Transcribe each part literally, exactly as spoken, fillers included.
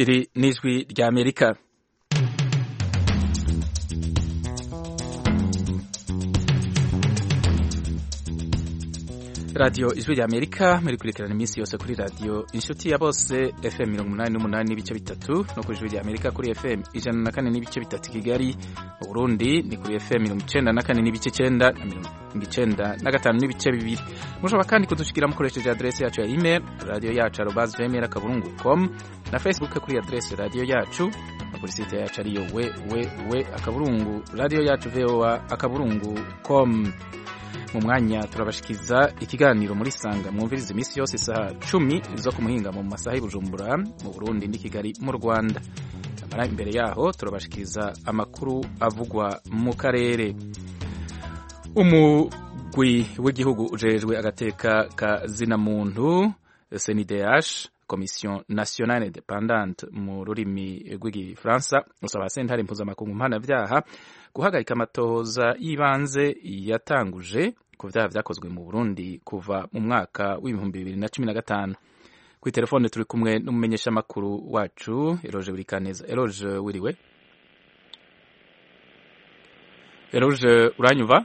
Iri ni ijwi rya Amerika. Radio ijwi rya Amerika muri kurikirana iminsi yose kuri radio inshuti ya bose F M mirongo umunani n'umunani n'ibice bitatu no kuri ijwi rya Amerika kuri F M ijana na kane n'ibice bitatu Kigali. Mu Burundi ni kuri F M mirongo icenda na kane n'ibice icenda na mirongo icenda na gatanu n'ibice bibiri. Mushobora kandi kudushikira mukoresheje adresse yacu ya email radio yacu arobase gmail akaburungu com na Facebook kuri adresse radio yacu na kuri site yacu ariyo www akaburungu radio yacu voa akaburungu com. Mu mwanya turabashikiza ikiganiro muri sanga mwumviriza imisi yose isaha cumi zo kumuhinga mu masaha y'Ibujumbura mu Burundi ndi Kigali mu Rwanda. Amara imbere yaho turabashikiza amakuru avugwa mu karere. Umugwi w'igihugu ujejwe agateka ka zina muntu C N D H Commission Nationale Independante mu rurimi rw'igifaransa usaba sentare mpuzamakungu mpanavyaha guhagarika amatohoza y'ibanze yatanguje ku vyaha vyakozwe mu Burundi kuva mu mwaka w'ibihumbi bibiri na cumi na gatanu. Kuri telefone turi kumwe n'umumenyesha makuru wacu Eloge Burikaneza. Eloge wiriwe? Eloge uranyuva?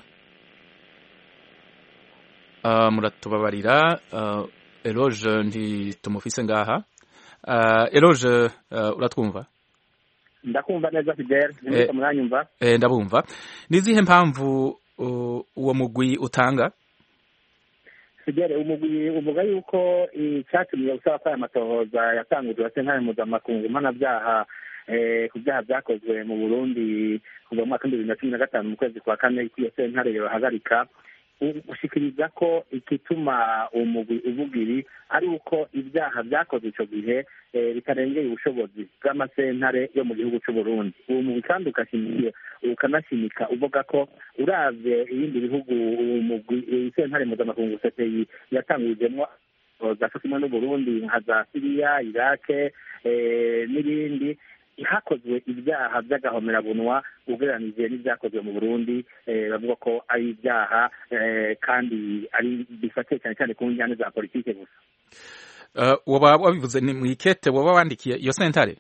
Uh, muratubabarira uh, Eloge ntitumufise ngaha. Uh, Eloge uh, uratwumva? Ndakumva neza Fidel, nimwe muranyumva? Eh ndabumva. Nizihe mpamvu uwo mugwi utanga? Fidel, umugwi uvuga yuko icyatumye usaba ko aya matohoza yatangujwe sentare mpuzamakungu mpanavyaha eh ku byaha byakozwe mu Burundi kuva mu mwaka w'ibihumbi bibiri na cumi na gatanu mu kwezi kwa kane iyo sentare yohagarika ushikiriza ko ikituma umugwi uvugiri ari uko ibyaha byakozwe ico gihe bitarengeye ubushobozi bw'amasentare yo mu gihugu cy'u Burundi. Uwo mugwi kandi ukashimiye ukanashimika uvuga ko uravye ibindi bihugu umugwi sentare mpuzamakungu C P I yatangujemwo zakimwe n'u Burundi nka za Syria, Iraq n'ibindi hakozwe ibyaha by'agahomerabunwa ugereranije n'ibyakozwe mu Burundi bavuga ko ari ibyaha kandi ari bifatiye cyane cyane ku njyane za politike gusa. Waba wabivuze ni mwikete waba wandikiye iyo sentare?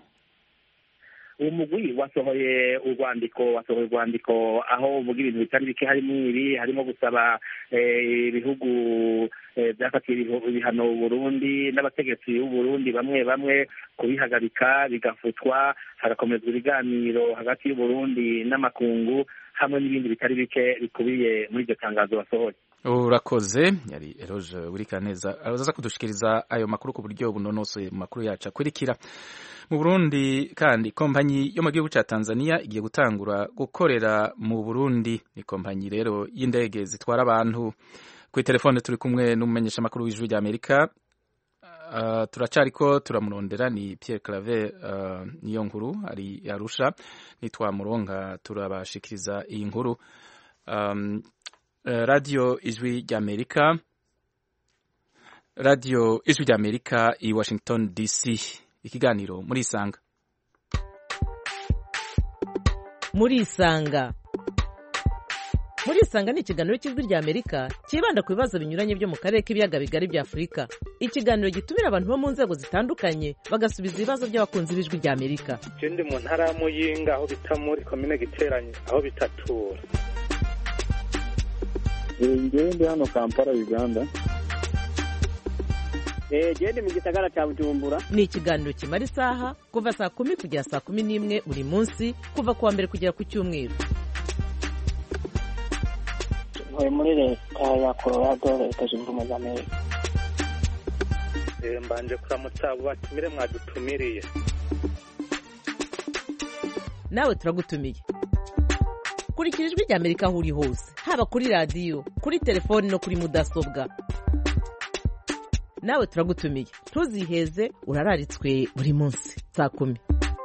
Umugwi wasohoye urwandiko wasohoye urwandiko aho uvuga ibintu bitari bike harimo ibi harimo gusaba ibihugu byafatiye ibihano Burundi n'abategetsi b'u Burundi bamwe bamwe kubihagarika bigafutwa hagakomezwa ibiganiro hagati y'u Burundi n'amakungu hamwe n'ibindi bitari bike bikubiye muri iryo tangazo wasohoye. Urakoze. Yari Eloge Burikaneza araza kudushikiriza ayo makuru ku buryo bunonosoye mu makuru yacu akurikira. Mu Burundi kandi kompanyi yo mu gihugu ca Tanzania igiye gutangura gukorera mu Burundi. Ni kompanyi rero y'indege zitwara abantu. Kuri telefone turi kumwe n'umumenyesha makuru w'ijwi rya Amerika. Uh, turacariko turamurondera ni Pierre Claver uh, niyo nkuru ari Arusha nitwa Muronga turabashikiriza iyi nkuru. Um, uh, Radio ijwi rya Amerika Radio ijwi rya Amerika i Washington D C. Ikiganiro muri sanga. Muri sanga. Muri sanga ni ikiganiro cy'ijwi rya Amerika kibanda ku bibazo binyuranye byo mu karere k'ibiyaga bigari bya Afurika. Ikiganiro gitumira abantu bo mu nzego zitandukanye bagasubiza ibibazo by'abakunzi b'ijwi rya Amerika. Je ndi mu ntara ya Muyinga aho bita muri commune Giteranye aho bitatura. Ngewe ndi hano Kampala Uganda. Eh je ndi mu gisagara cya Bujumbura. Ni ikiganiro kimara isaha kuva saa kumi kugera saa kumi n'imwe buri munsi kuva kuwa mbere kugera ku cyumweru. Ntuye muri leta ya Colorado leta zunze ubumwe za Amerika. Eh mbanje kuramutsa batumire mwadutumiriye. Nawe turagutumiye. Kurikira ijwi rya Amerika aho uri hose haba kuri radio kuri telefone no kuri mudasobwa. Nawe turagutumiye ntuziheze urararitswe buri munsi saa kumi.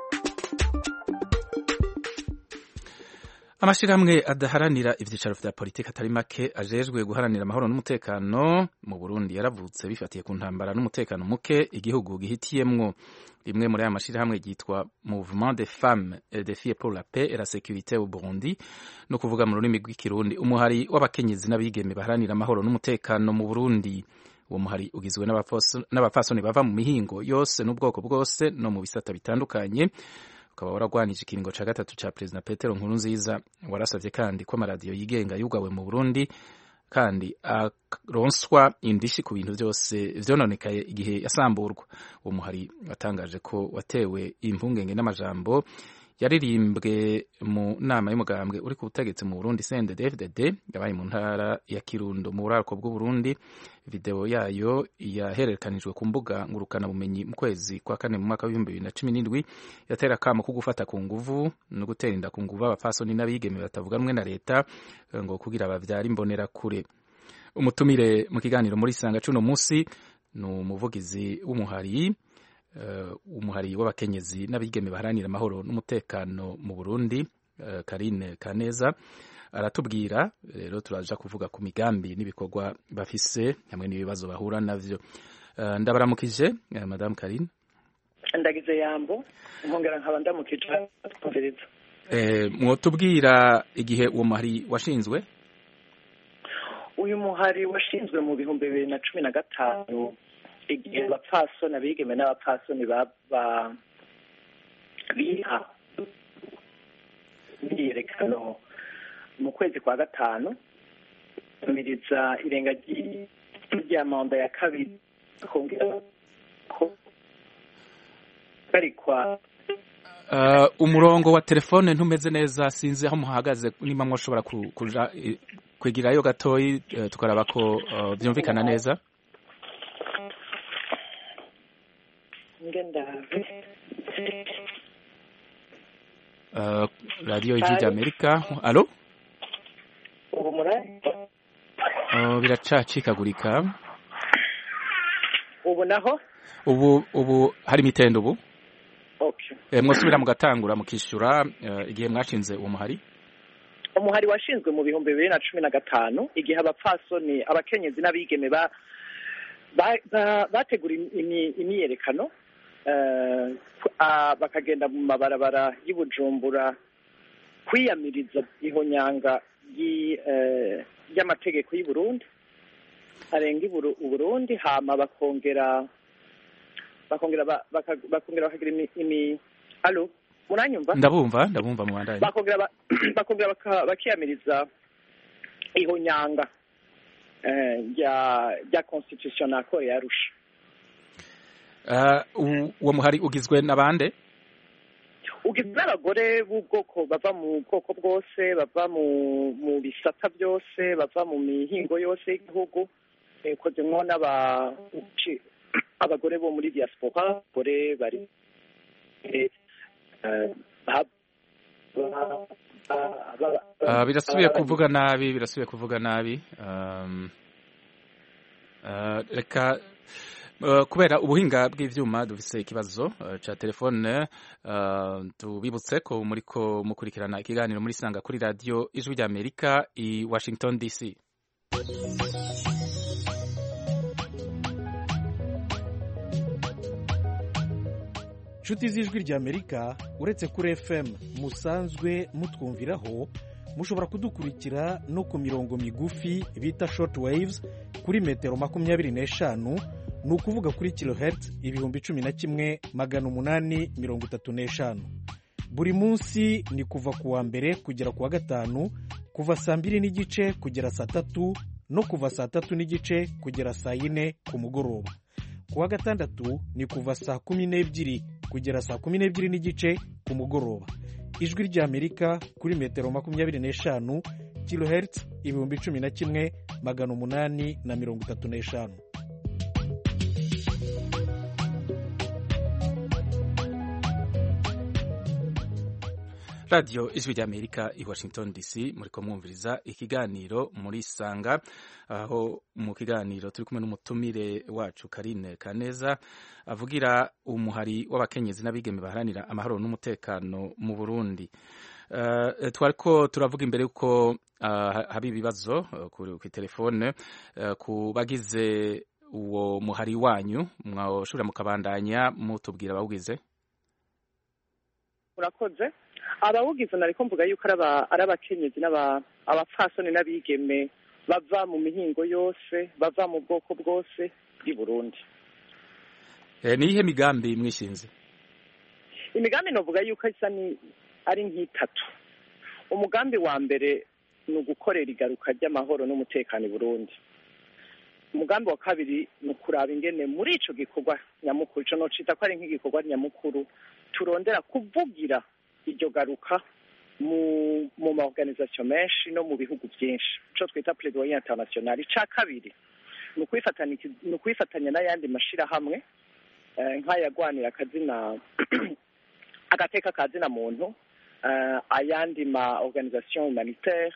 Amashirahamwe adaharanira ivyicaro vya politika atari make ajejwe guharanira amahoro n'umutekano mu Burundi yaravutse bifatiye ku ntambara n'umutekano muke igihugu gihitiyemwo. Rimwe muri aya mashirahamwe ryitwa Mouvement des Femmes et des Filles pour la Paix et la Sécurité au Burundi, no kuvuga mu rurimi rw'ikirundi umuhari w'abakenyezi n'abigeme baharanira amahoro n'umutekano mu Burundi. uwo muhari ugizwe n'abapfasoni bava mu mihingo yose n'ubwoko bwose no mu bisata bitandukanye, ukaba waragwanije ikiringo ca gatatu ca Perezida Petero Nkurunziza. Warasavye kandi ko amaradiyo yigenga yugawe mu Burundi kandi aronswa indishi ku bintu byose vyononekaye igihe yasamburwa. Uwo muhari watangaje ko watewe impungenge n'amajambo yaririmbwe mu nama y'umugambwe uri ku butegetsi mu Burundi C N D D F D D yabaye mu ntara ya Kirundo mu buraruko bw'u Burundi. Video yayo yahererekanijwe ku mbuga ngurukana bumenyi mu kwezi kwa kane mu mwaka w'ibihumbi bibiri na cumi n'indwi, yatera akamo ko gufata ku nguvu no gutera inda ku nguvu abapfasoni n'abigeme batavuga rumwe na leta ngo kugira bavyara imbonera kure. Umutumire mu kiganiro muri Sanga cuno musi ni umuvugizi w'umuhari Uh, umuhari w'abakenyezi n'abigeme baharanira amahoro n'umutekano mu Burundi, uh, Karine Kaneza aratubwira. Rero turaja kuvuga ku migambi n'ibikorwa bafise hamwe n'ibibazo bahura navyo. Uh, ndabaramukije uh, Madame Karine. Ndagize yambo nkongera nkaba ndamukije twumviriza. Eh, mwotubwira igihe uwo muhari washinzwe? Uyu muhari washinzwe mu bihumbi bibiri na cumi na gatanu igihe abapfasoni abigeme n'abapfasoni baba biha imyiyerekano mu kwezi kwa gatanu kumiriza irenga rya manda ya kabiri kongera ko barikwa. Uh, umurongo wa telefone ntumeze neza, sinzi aho muhagaze, nimba mwoshobora kuja kwegirayo gatoyi uh, tukaraba ko uh, byumvikana neza. Uh, radio Ijwi ry'Amerika. Alo? Ubu murari? Uh, biracacikagurika. Ubu naho? Ubu ubu hari mitendo ubu? Okay. Eh, mwosubira mugatangura mukishura uh, igihe mwashinze uwo muhari? Umuhari washinzwe mu bihumbi bibiri na cumi na gatanu igihe abapfasoni abakenyezi n'abigeme ba bategura imyiyerekano bakagenda mu mabarabara y'Ibujumbura kwiyamiriza ihonyanga y'amategeko y'u Burundi arenga u Burundi, hama bakongera bakongera bakongera bakagira imi alo muranyumva? Ndabumva ndabumva mu bandanye. Bakongera bakongera bakiyamiriza ihonyanga ya ya constitution ako yarusha. Uh, uwo muhari ugizwe n'abande? Ugizwe n'abagore b'ubwoko bava mu bwoko bwose, bava mu mu bisata byose, bava mu mihingo yose y'igihugu, ekozemwo n'aba abagore bo muri diaspora, abagore bari Uh, birasubiye kuvuga nabi birasubiye kuvuga nabi um, uh, reka uh, kubera ubuhinga bw'ivyuma dufise ikibazo uh, ca telefone uh, tubibutse ko muriko mukurikirana ikiganiro muri Sanga kuri radio Ijwi ry'Amerika i Washington D C. Nshuti z'Ijwi ry'Amerika, uretse kuri F M musanzwe mutwumviraho, mushobora kudukurikira no ku mirongo migufi bita short waves kuri metero makumyabiri n'eshanu, ni ukuvuga kuri kilohertz ibihumbi cumi na kimwe magana umunani mirongo itatu n'eshanu. Buri munsi ni kuva ku wa mbere kugera ku wa gatanu, kuva saa mbiri n'igice kugera saa tatu no kuva saa tatu n'igice kugera saa yine ku mugoroba. Ku wa gatandatu ni kuva saa kumi n'ebyiri kugera saa kumi n'ebyiri n'igice ku mugoroba. Ijwi ry'Amerika kuri metero makumyabiri n'eshanu, kilohertz ibihumbi cumi na kimwe magana umunani na mirongo itatu n'eshanu. Radio Ijwi ry'Amerika i Washington D C, muriko mwumviriza ikiganiro muri Sanga, aho mu kiganiro turi kumwe n'umutumire wacu Karine Kaneza avugira umuhari w'abakenyezi n'abigeme baharanira amahoro n'umutekano mu Burundi. Uh, twariko turavuga imbere uko uh, haba ibibazo uh, ku telefone uh, ku bagize uwo muhari wanyu, mwashobora mukabandanya mutubwira abawugize. Urakoze. Abawugize nariko mvuga yuko ari abakenyezi n'abapfasoni n'abigeme bava mu mihingo yose bava mu bwoko bwose bw'i Burundi. Eh, ni ihe migambi mwishinze? Imigambi novuga yuko isa ni ari nk'itatu. Umugambi wa mbere ni ugukorera igaruka ry'amahoro n'umutekano i Burundi. Umugambi wa kabiri ni ukuraba ingene muri ico gikorwa nyamukuru, ico nocita ko ari nk'igikorwa nyamukuru, turondera kuvugira iryo garuka mu mu ma organisation menshi no mu bihugu byinshi, ico twita plaidoyer international. Ica kabiri ni ukwifatanya ni ukwifatanya n'ayandi mashirahamwe nk'ayagwanira akazina agateka kazina muntu, ayandi ma organisation humanitaire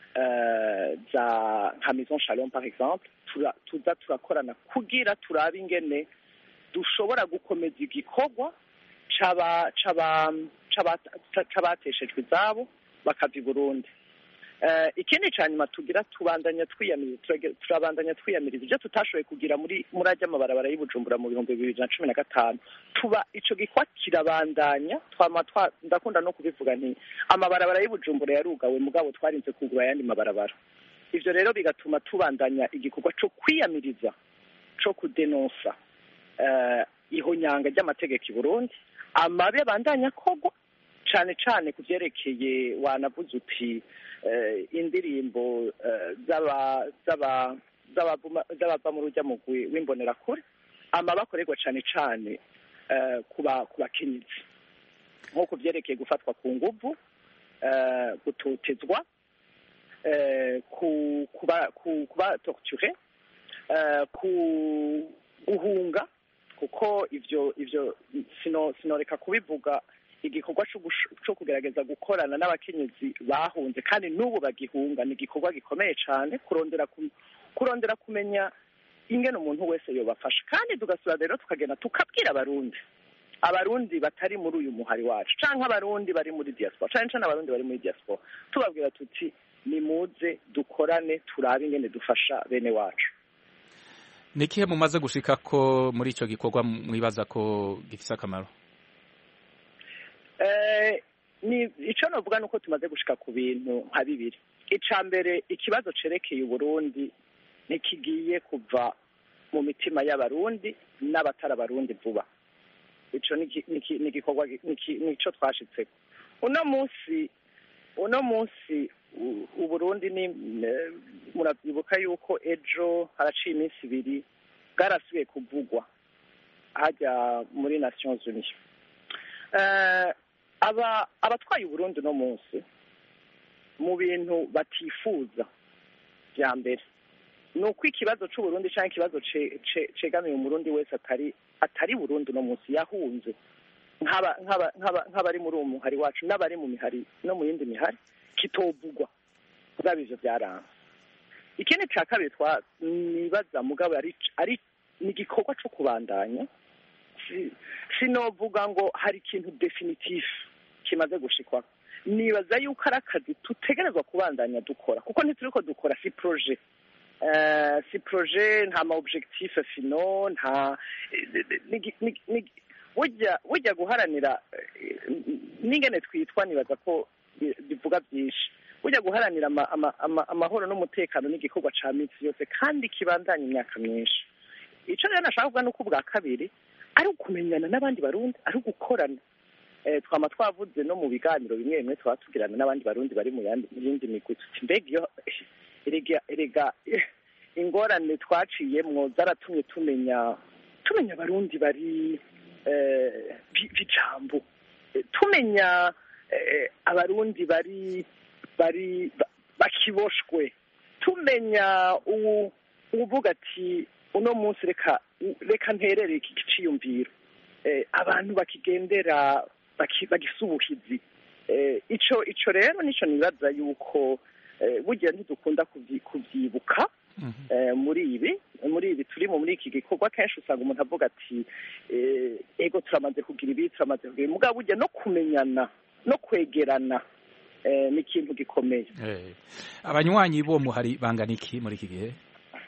za nka Maison Shalom par exemple, tuza turakorana kugira turabe ingene dushobora gukomeza igikorwa c'aba c'aba c'abateshejwe izabo bakava i Burundi. Ikindi ca nyuma tugira tubandanya twiyamiriza turabandanya twiyamiriza ivyo tutashoboye kugira muri muri ajya amabarabara y'Ibujumbura mu bihumbi bibiri na cumi na gatanu. Tuba ico gikwa kirabandanya, twama ndakunda no kubivuga nti amabarabara y'Ibujumbura yarugawe mugabo twarinze kugura ayandi mabarabara. Ivyo rero bigatuma tubandanya igikorwa co kwiyamiriza, co kudenonsa uh, ihonyanga ry'amategeko i Burundi, amabi abandanya kogwa cane cane kuvyerekeye wanavuze uti uh, indirimbo uh, zaba zaba z'abava mu rujya mugwi w'imbonerakure, amabi akorerwa cane cane uh, kuba kubakenyezi nko kuvyerekeye gufatwa ku nguvu, uh, gutotezwa, Uh, ku kuba ku kuba torture, uh, ku guhunga, kuko ivyo ivyo sino sinoreka kubivuga. Igikorwa cyo kugerageza gukorana n'abakenyezi bahunze kandi n'ubu bagihunga ni igikorwa gikomeye cyane, kurondera ku, kurondera kumenya ingene umuntu wese yobafasha, kandi tugasura rero tukagenda tukabwira abarundi abarundi batari muri uyu muhari wacu canke abarundi bari muri diaspora canke canke abarundi bari muri diaspora, tubabwira tuti nimuze dukorane turabe ingene dufasha bene wacu. Nikihe mumaze gushika ko muri ico gikorwa mwibaza ko gifise akamaro? Eh, ni ico novuga nuko tumaze gushika ku bintu nka bibiri. Ica mbere, ikibazo cerekeye Burundi nikigiye kuva mu mitima y'abarundi n'abatara abarundi vuba. Ico ni gikorwa nico twashitseko. Uno munsi uno munsi Uburundi ni muravyibuka yuko ejo haraciye iminsi ibiri bwarasubiye kuvugwa hajya muri Nations Unies. Uh, aba abatwaye Uburundi no munsi mu bintu batifuza vya mbere nuko ikibazo c'Uburundi canke ikibazo cegamiye umurundi wese atari atari Burundi no munsi yahunze nk'aba nk'aba nk'abari muri uwo muhari wacu n'abari mu mihari no mu yindi mihari kitovugwa zabivyo byaranze. Ikindi ca kabiri twa nibaza mugabo ari ari ni igikorwa co kubandanya, sinovuga ngo hari ikintu definitif kimaze gushikwa. Nibaza yuko ari akazi tutegerezwa kubandanya dukora, kuko ntituriko dukora si projet uh, si projet nta ma objectif finaux nta wujya wujya guharanira n'ingene twitwa. Nibaza ko bivuga byinshi. Ujya guharanira amahoro n'umutekano n'igikorwa ca minsi yose kandi kibandanya imyaka myinshi. Ico rero nashaka kuvuga nuko ubwa kabiri ari ukumenyana n'abandi barundi, ari ugukorana. Eh, twama twavuze no mu biganiro bimwe bimwe twatugirana n'abandi barundi bari mu yindi migwi tuti mbega iyo erega erega ingorane twaciyemwo zaratumye tumenya tumenya abarundi bari eh bijambo, tumenya eh, abarundi bari bari bakiboshwe, tumenya uvuga ati uno munsi reka reka nterere iki giciyumviro, eh, abantu bakigendera bagisubuhizi. Eh, ico ico rero nico nibaza yuko eh, burya ntidukunda kuvyibuka. Mm -hmm. eh, muri ibi muri ibi turi muri iki gikorwa kenshi usanga umuntu avuga ati eh, ego turamaze kugira ibi turamaze kugira mugabo burya no kumenyana no kwegerana eh, ni ikintu gikomeye. Eh, abanywanyi bo muhari bangana iki muri iki gihe?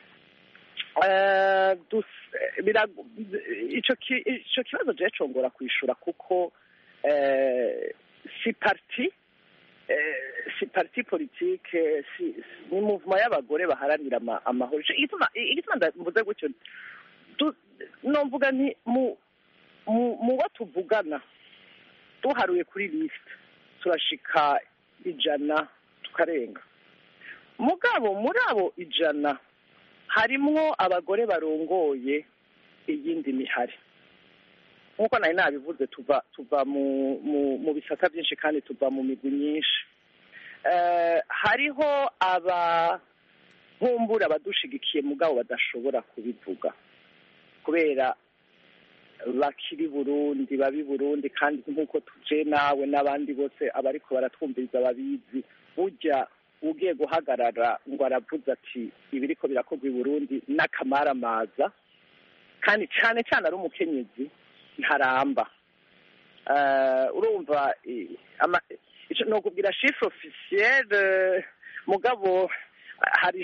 Eh, dus ico ico kibazo je congora kwishura kuko eh, si parti si parti politike si ni movement y'abagore baharanira amahoro igituma igituma mvuze gutyo nomvuga nti mu mu bo tuvugana duharuye kuri list turashika ijana tukarenga mugabo muri abo ijana harimwo abagore barongoye iyindi mihari nkuko nari nabivuze tuva tuva mu mu mu bisata byinshi kandi tuva mu migwi myinshi eh hariho aba nkumbura abadushigikiye mugabo badashobora kubivuga kubera bakiri Burundi babi Burundi kandi nkuko tuje nawe n'abandi bose abariko baratwumviriza babizi burya ugiye guhagarara ngo aravuze ati ibiriko birakorwa i Burundi n'akamaramaza kandi cyane cyane ari umukenyezi ntaramba urumva no kubwira chiffre officiel mugabo hari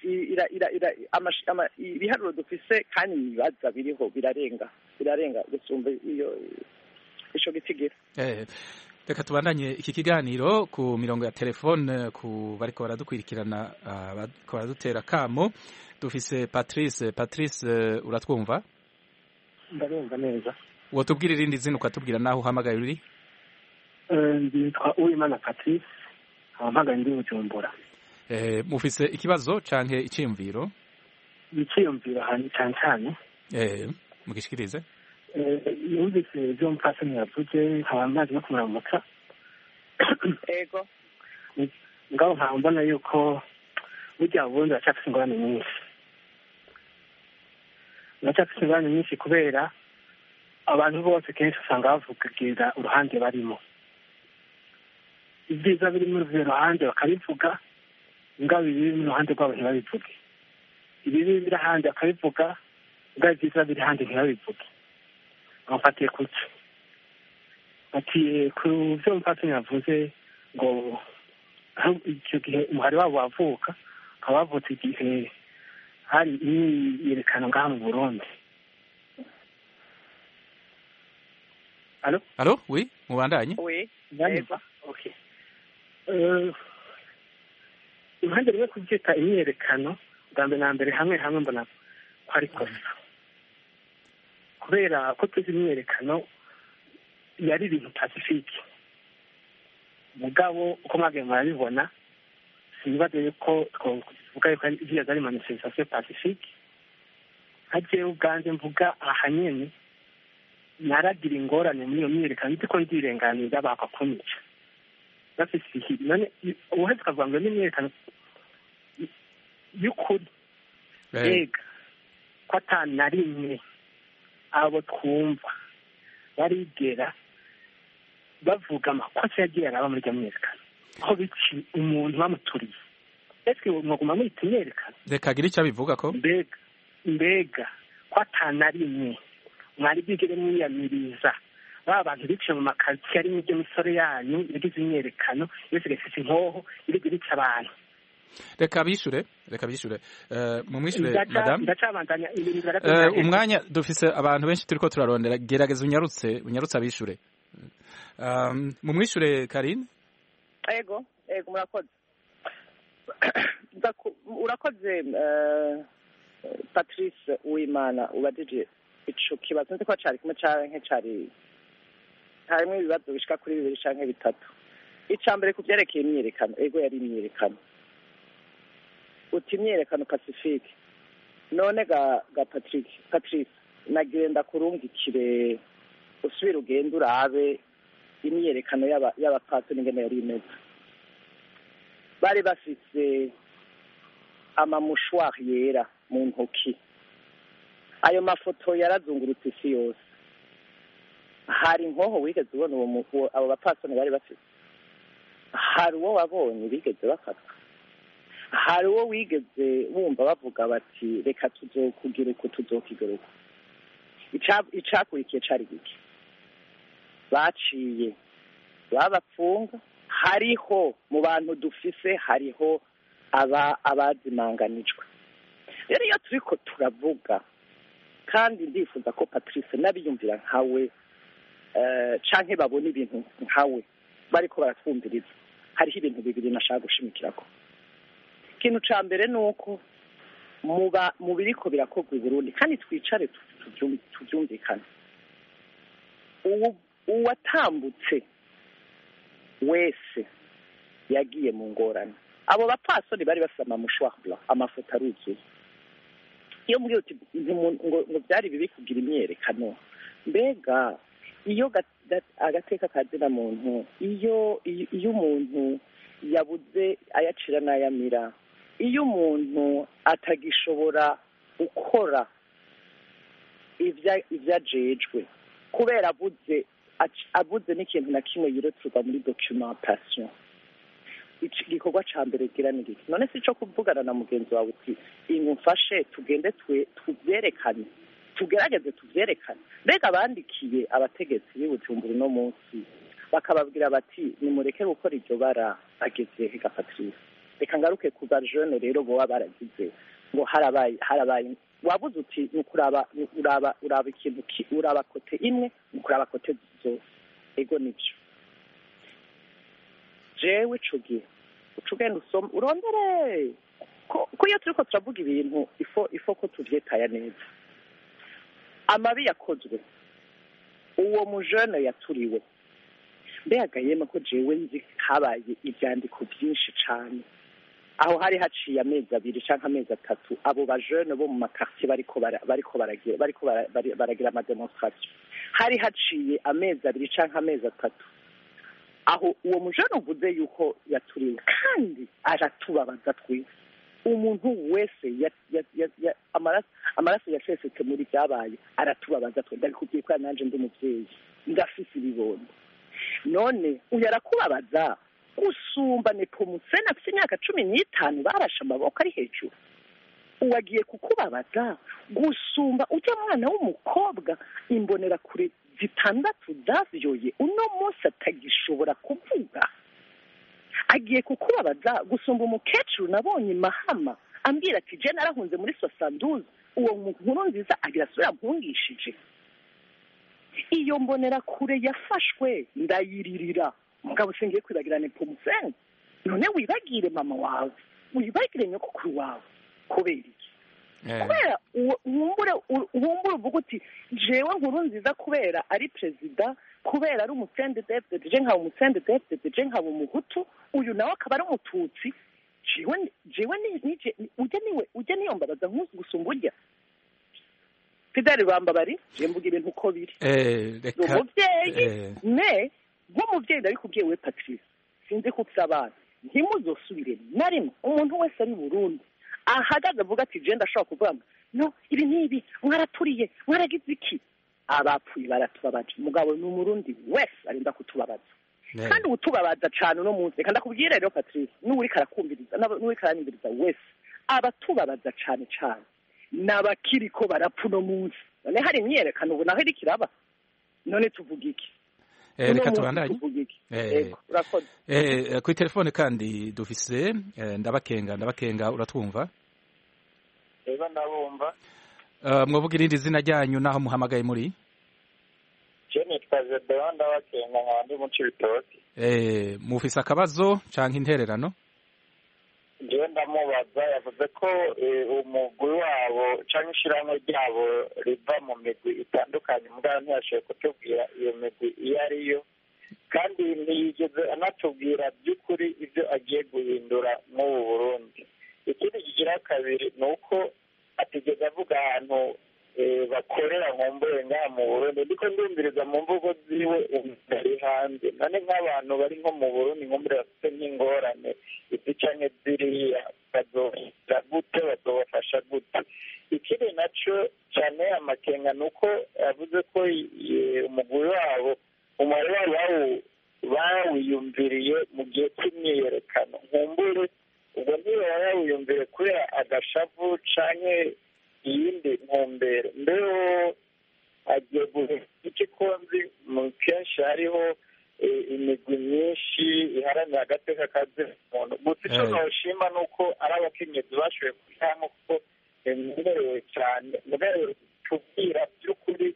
ibiharuro dufise kandi ibibaza biriho birarenga birarenga gusumba iyo ico gitigera reka tubandanye iki kiganiro ku mirongo ya telefone ku bariko baradukwirikirana bariko baradutera kamo dufise Patrice Patrice uratwumva ndarumva neza wotubwira irindi zina ukatubwira naho uhamagaye uri nditwa Uwimana Patrice ahamagaye ndi Bujumbura eh mufise ikibazo canke iciyumviro iciyumviro hani cyane cyane eh mugishikirize eh yumvise byo mpasani yavuze nkabamazi no kumuramuka ego ngaho nkambona yuko burya ubundi bacafise ingorane nyinshi bacafise ingorane nyinshi kubera abantu bose kenshi usanga bavugira uruhande barimo ibyiza biri muri urwo ruhande bakabivuga ingabo biri mu ruhande rwabo ntibabivuge ibibi biri ahandi bakabivuga ingabo ibyiza biri ahandi ntibabivuge bamufatiye kuki batiye ku byo mupatani yavuze ngo icyo gihe umuhari wabo wavuka ukaba wavutse igihe hari imyiyerekano ngaha mu Burundi. Allô? Allô? Oui, mubandanye? Oui. Neza. Okay. Euh impande rimwe kubyita imyiyerekano bwa mbere na mbere hamwe hamwe mbona ko ari kosa kubera ko tuzi imyiyerekano yari ibintu pacifique mugabo uko mwage murabibona sinibaze yuko twovuga yuko igihe ari manifestation pacifique haje ubwanjye mvuga ahanyene naragira ingorane muri iyo myiyerekano ndiko ndirenganira bakakunyica bafise none ubuhetse kavuga ngo n'imyiyerekano y'ukuri ega ko atana rimwe abo twumva barigera bavuga amakosa yagiye araba muri myiyerekano aho bici umuntu bamuturiye ese mwaguma mwita imyiyerekano reka gira icyo bivuga ko mbega mbega ko atana rimwe mwari bigere mwiyamiriza ba bantu biciye mu makazi ari mu misore yanyu yagize imyerekano yose gafite inkoho iri guca abantu reka bishure reka bishure mu mwishure madame ndacabandanya umwanya dufise abantu benshi turiko turarondera gerageza unyarutse unyarutse abishure mu mwishure Karine ego ego murakoze urakoze Patrice Uwimana ubadije ico kibazo ndiko cari kumwe canke cari harimo ibibazo bishika kuri bibiri canke bitatu ica mbere ku vyerekeye imyiyerekano ego yari imyiyerekano uti imyiyerekano pacifique none ga ga Patrick Patrice nagenda kurungikire usubira ugenda urabe imyiyerekano y'aba y'abapatoni ingene yari imeze bari bafise amamushwar yera mu ntoki ayo mafoto yarazungurutse isi yose hari inkoho wigeze ubona uwo abo bapasoni bari bafite hari uwo wabonye bigeze bafata hari uwo wigeze bumva bavuga bati reka tuzokugira uko tuzokigaruka icakurikiye cari gike baciye babapfunga hariho mu bantu dufise hariho aba abazimanganijwe rero iyo turiko turavuga kandi ndifuza ko Patrice nabiyumvira nkawe canke babona ibintu nkawe bariko baratwumviriza hariho ibintu bibiri nashaka gushimikirako. Ikintu ca mbere ni uko muba mu biriko birakorwa i Burundi kandi twicare tuvyumvikane. Uwatambutse wese yagiye mu ngorane. Abo bapfasoni bari basama mushwahla amafoto aruzuye. Iyo mbwiye uti ngo byari bibi kugira imyerekano, mbega iyo agateka kazina muntu, iyo iyo umuntu yabuze ayacira n'ayamira, iyo umuntu atagishobora gukora ivyajejwe kubera abuze abuze n'ikintu na kimwe yiroturwa muri documentation, igikorwa ca mbere gira ni iki? None si co kuvugana na mugenzi wawe uti ingumfashe tugende tuvyerekane, tugerageze tuvyerekane. Mbega bandikiye abategetsi b'Ubujumbura no munsi bakababwira bati nimureke gukora iryo bara ageze Patrice. Reka ngaruke ku bajene rero bo baragize ngo harabaye harabaye wabuze uti nukuraba uraba uraba ikintu uraba kote imwe nukuraba kote zose. Ego nico jewe cugiye ucugenda usoma urondere ko iyo turiko turavuga ibintu ifo ifo ko tuvyetaya neza. Amabi yakozwe uwo mujene yaturiwe, mbega yema ko jewe nzi habaye ivyandiko byinshi cane, aho hari haciye amezi abiri canke amezi atatu abo bajene bo mu makartier bariko bariko baragira bariko baragira ama demonstration, hari haciye amezi abiri canke amezi atatu aho uwo mujene uvuze yuko yaturiwe kandi aratubabaza twese. Umuntu wese amaraso yasesetse muri byabaye aratubabaza twese. Ndabikubwiye ko nanje ndi umuvyeyi ndafise ibibondo, none uyu arakubabaza gusumba Nepomuscène afite imyaka cumi n'itanu barashe amaboko ari hejuru. Uwagiye kukubabaza gusumba ujya mwana w'umukobwa imbonera kure zitandatu zavyoye uno munsi atagishobora kuvuga. Agiye kukubabaza gusumba umukecuru nabonye Mahama ambwira ati je narahunze muri soixante-douze, uwo nkuru nziza agira sura mpungishije. Iyo mbonera kure yafashwe ndayiririra, mugabo singiye kwibagira Nepomuscène. None wibagire mama wawe, wibagire nyokuru wawe kubera iki? Kubera uwumbure uwumbure uvuga uti jewe nkuru nziza kubera ari perezida, kubera ari umutsende deputy, je nkaba umutsende deputy, je nkaba umuhutu, uyu nawe akaba ari umututsi. Jewe jewe nije ujya niwe ujya niyo mbabaza nkuzi gusumba urya Fidel Bambabari. Je mvuga ibintu uko biri. Eh reka umuvyeyi ne nk'umuvyeyi ndabikubwiye we Patrice, sinzi ko abana ntimuzosubire na rimwe umuntu wese ari Burundi ahagaze avuga ati je ndashaka kuvuga no ibi nibi mwaraturiye mwaragize iki. Abapfuye baratubabaje, mugabo ni umurundi wese arinda kutubabaza kandi utubabaza cyane no munsi. Kandi akubwire rero Patrice, n'uri karakumviriza n'uri karanyumviriza wese abatubabaza cyane cyane n'abakiriko barapfu no munsi. None hari imyerekano ubu naho irikiraba, none tuvuga iki? Eh reka tubandanye. Eh urakoze. Eh ku telefone kandi dufise ndabakenga ndabakenga uratwumva? Eba ndabumva. Uh, mwavuga irindi zina ryanyu naho muhamagaye muri? Je nitwaje Deonda Bakenga nkandi mu Cibitoke. Eh mufise akabazo canke intererano? Je ndamubaza yavuze ko umugwi wabo canke ishiramwe ryabo riva mu migwi itandukanye, mugabo ntiyashoboye kutubwira iyo migwi iyo ariyo, kandi ntiyigeze anatubwira by'ukuri ibyo agiye guhindura mu Burundi. Ikindi kigira kabiri ni uko atigeze avuga ahantu bakorera nkumbure ngaha mu Burundi. Ndiko ndumviriza mu mvugo ziwe ari hanze, none nk'abantu bari nko mu Burundi nkumbure bafite nk'ingorane izi canke ziriya bazohindura gute, bazobafasha gute? Ikindi naco cane amakenga ni uko yavuze ko umugwi wabo umubare wabo bawiyumviriye mu gihe cy'imyiyerekano. Nkumbure ubwo niba yawiyumvire kubera agashavu canke iyindi ntumbero. Mbero agiye guhera iki konzi mu kenshi hariho imigwi myinshi iharanira agateka kazina muntu. Gusa ico noshima ni uko ari abakenyezi bashoboye kujamwo kuko bemerewe cane, mugabo tubwira by'ukuri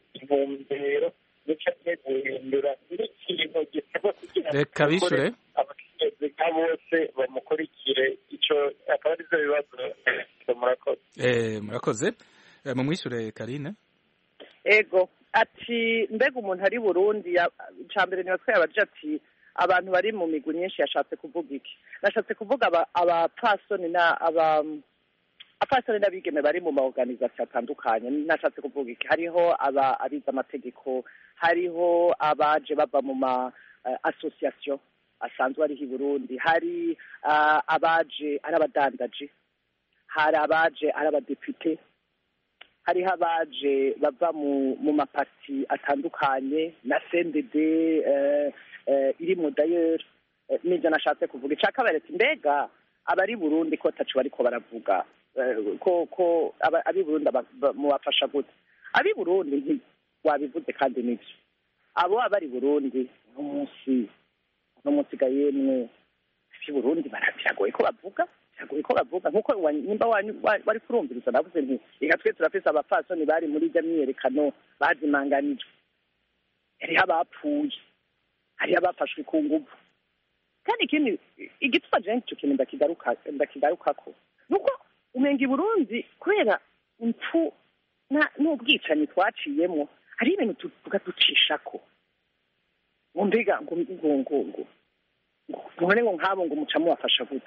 intumbero nico agiye guhindura n'ikintu gisabwa kugira reka bishure abakenyezi nka bose bamukurikire icyo akaba ari byo bibazo murakoze eh murakoze mu mwishure Karine ego ati mbega umuntu ari Burundi ca mbere niwe twayabaje ati abantu bari mu migwi nyinshi yashatse kuvuga iki nashatse kuvuga abapfasoni na aba apfasoni n'abigeme bari mu maorganisation atandukanye nashatse kuvuga iki hariho aba abiza amategeko hariho abaje bava mu ma uh, association asanzwe ari hi Burundi hari uh, abaje ari abadandaji hari abaje ari abadepute hariho abaje bava mu mu maparti atandukanye na C N D D uh, uh, iri mu d'ailleurs uh, nivyo nashatse kuvuga icakabere mbega abari Burundi ko tacu bariko baravuga uh, ko ko abi Burundi mu bafasha gute abi Burundi nti wabivuze kandi nivyo abo abari Burundi n'umunsi n'umunsi gayemwe fi Burundi barabiragoye ko bavuga biragoye ko bavuga nkuko nimba wari kurumviriza navuze nti ika twe turafise abapfasoni bari muri ijya myiyerekano bazimanganijwe hari abapfuye hari abafashwe ku nguvu kandi ikindi igituma je nicyo kintu ndakigaruka ndakigarukako nuko umenga i Burundi kubera impfu n'ubwicanyi twaciyemo hari ibintu tugaducishako ngo mbega ngo ngo ngo ngo ngo nkabo ngo muca mubafasha gute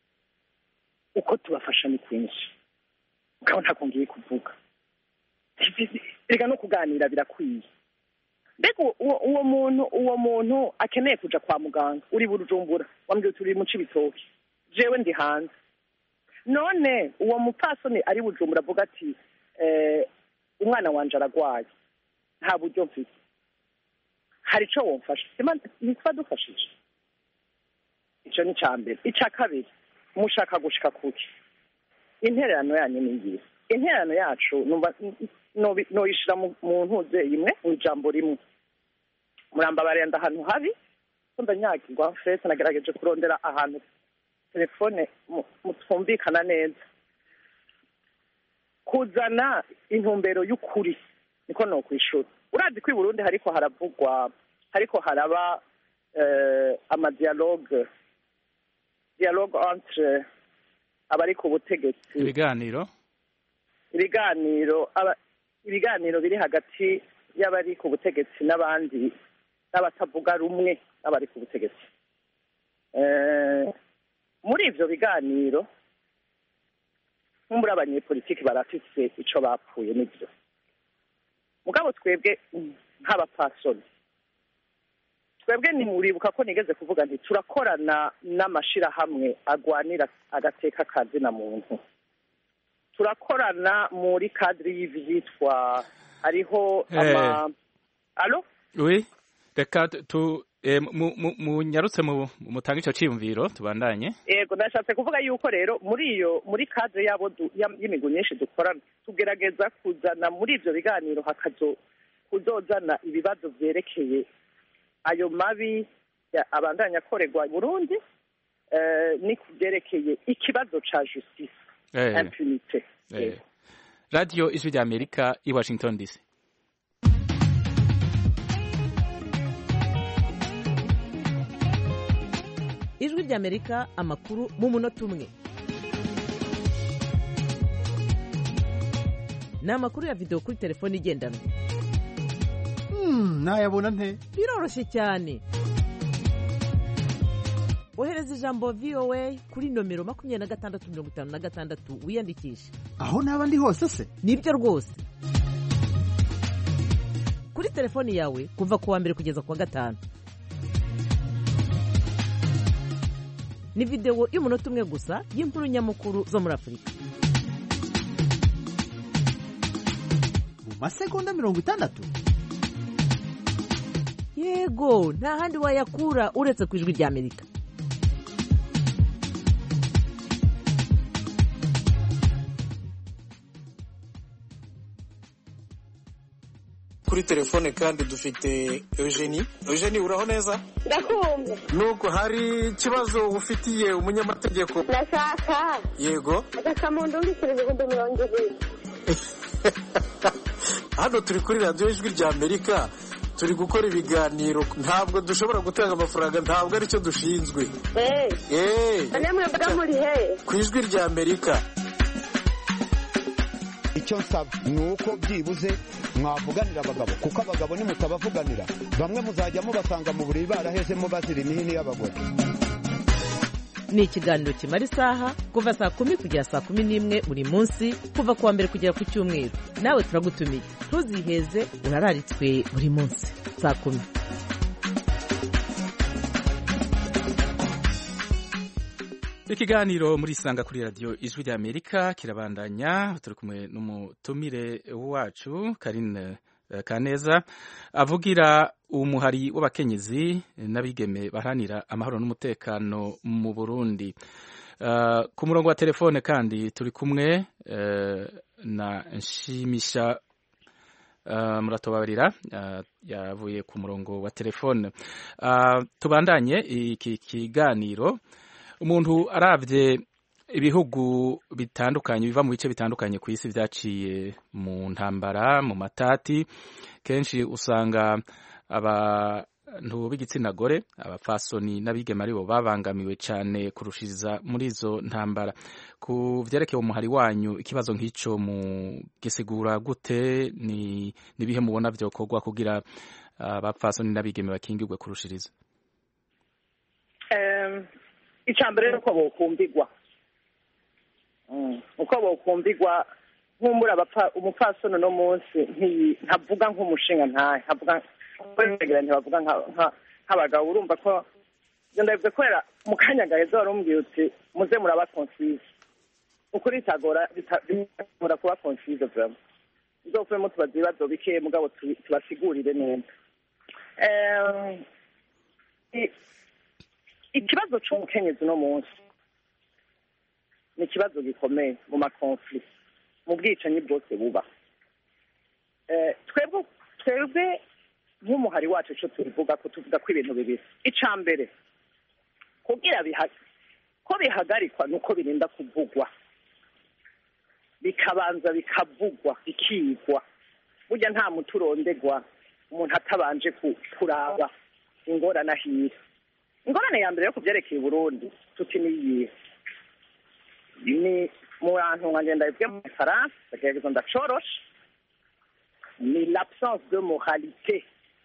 uko tubafasha ni kwinshi ukabona ko ngiye kuvuga reka no kuganira birakwiye mbega uwo muntu uwo muntu akeneye kuja kwa muganga uri Bujumbura wambwiye turi mu Cibitoke jewe ndi hanze none uwo mupfasoni ari Bujumbura avuga ati eh umwana wanje aragwaye nta buryo mfite hari ico womfasha nitwa dufashije ico ni cambere ica kabiri mushaka gushika kuki intererano yanyu ningiye intererano yacu numva no no ishira mu ntuze imwe mu ijambo rimwe murambabare nda ahantu habi ndanyagirwa fese nagerageje kurondera ahantu telefone mutwumvikana neza kuzana intumbero y'ukuri niko no kwishura urazi ko i Burundi hariko haravugwa hariko haraba euh, ama dialogue dialogue entre abari ku butegetsi ibiganiro ibiganiro ibiganiro biri hagati y'abari ku butegetsi n'abandi n'abatavuga rumwe n'abari ku butegetsi eh muri ivyo biganiro nk'umuri abanyepolitiki barafise ico bapfuye n'ivyo mugabo twebwe nk'abapfasoni twebwe ni muribuka ko nigeze kuvuga nti turakorana n'amashirahamwe agwanira agateka kazi na muntu turakorana muri cadre y'ivyitwa hariho ama allo oui reka tu mu nyarutse mu mutanga ico ciyumviro tubandanye yego ndashatse kuvuga yuko rero muri iyo muri cadre yabo y'imigo nyinshi dukorana tugerageza kuzana muri ivyo biganiro hakazo kuzozana ibibazo vyerekeye ayo mabi abandanya akorerwa i Burundi eh, ni kuvyerekeye ikibazo ca justice eh, impunity eh. Radio Ijwi rya Amerika i Washington D C. Ijwi rya Amerika amakuru mu munota umwe. Ni amakuru ya video kuri telefone igendanwa. Hmm, nayabona nte? Biroroshye cyane. Ohereza ijambo V O A kuri nomero makumyabiri na gatandatu mirongo itanu na gatandatu wiyandikishe. Aho naba ndi hose se? Nibyo rwose. Kuri telefoni yawe kuva ku wa mbere kugeza ku wa gatanu. Ni video y'umunota umwe gusa y'inkuru nyamukuru zo muri Afurika. Mu masegonda mirongo itandatu? Yego, nta handi wayakura uretse ku Ijwi rya Amerika. Kuri telefone kandi dufite Eugenie. Eugenie uraho neza? Ndakumva. Nuko hari ikibazo ufitiye umunyamategeko? Ndashaka. Yego. Agasamundo ndikirije ibihumbi mirongo ibiri. Hano turi kuri radio Ijwi rya Amerika. turi gukora ibiganiro ntabwo dushobora gutanga amafaranga ntabwo aricyo dushinzwe eh eh namwe mvuga muri he ku ijwi rya Amerika. icyo nsaba ni uko byibuze mwavuganira abagabo kuko abagabo nimutabavuganira bamwe muzajya mubasanga mu buriri barahezemo bazira imihini y'abagore. ni ikiganiro kimara isaha kuva saa kumi kugera saa kumi n'imwe buri munsi kuva kuwa mbere kugera ku cyumweru. nawe turagutumiye ntuziheze urararitswe buri munsi saa kumi. ikiganiro muri isanga kuri radiyo ijwi rya Amerika kirabandanya. turi kumwe n'umutumire wacu Karine Kaneza avugira umuhari w'abakenyezi n'abigeme baharanira amahoro n'umutekano mu Burundi. Uh, ku murongo wa telefone kandi turi kumwe uh, na Nshimisha uh, muratobabarira uh, yavuye ku murongo wa telefone. Uh, tubandanye iki kiganiro. Umuntu aravye ibihugu bitandukanye biva mu bice bitandukanye ku isi vyaciye mu ntambara mu matati, kenshi usanga abantu b'igitsina gore abafasoni n'abigeme aribo babangamiwe cyane kurushiriza muri izo ntambara. Ku vyerekeye umuhari wanyu ikibazo nk'ico mu gisigura gute? ni nibihe mubona vyokorwa kugira abafasoni n'abigeme bakingirwe kurushiriza? um, icambere nuko bokumbirwa uko bokumbirwa nk'umbura umupfasoni no munsi ntavuga nk'umushinga ntahe ntavuga ntibavuga nk'abagabo. urumva ko ndabivuze kubera mu kanya gaheza wari umbwiye uti muze muraba konsize ukuri bitagora bitagora kuba konsize vraiment nzopfemo tubaza ibibazo bike mugabo tubasigurire neza. ikibazo c'umukenyezi no munsi ni ikibazo gikomeye mu makonfli mu bwicanyi bwose buba. twebwe twebwe nk'umuhari wacu cyo tubivuga ko tuvuga ko ibintu bibiri. ica mbere kugira ko bihagarikwa nuko birinda kuvugwa bikabanza bikavugwa bikigwa. burya nta muti urondegwa umuntu atabanje kuraba ingorane ahira. ingorane ya mbere yo kubyerekeye Burundi tuti niyihe ni mu bantu ngagenda ibyo mu Faransa ndagerageza ndacorosha ni l'absence de moralité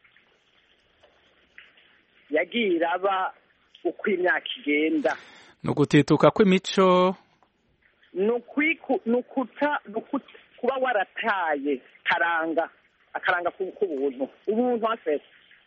yagira aba uko imyaka igenda. no gutituka kw'imico nukuta kuba warataye karanga akaranga k'ubuntu ubuntu afite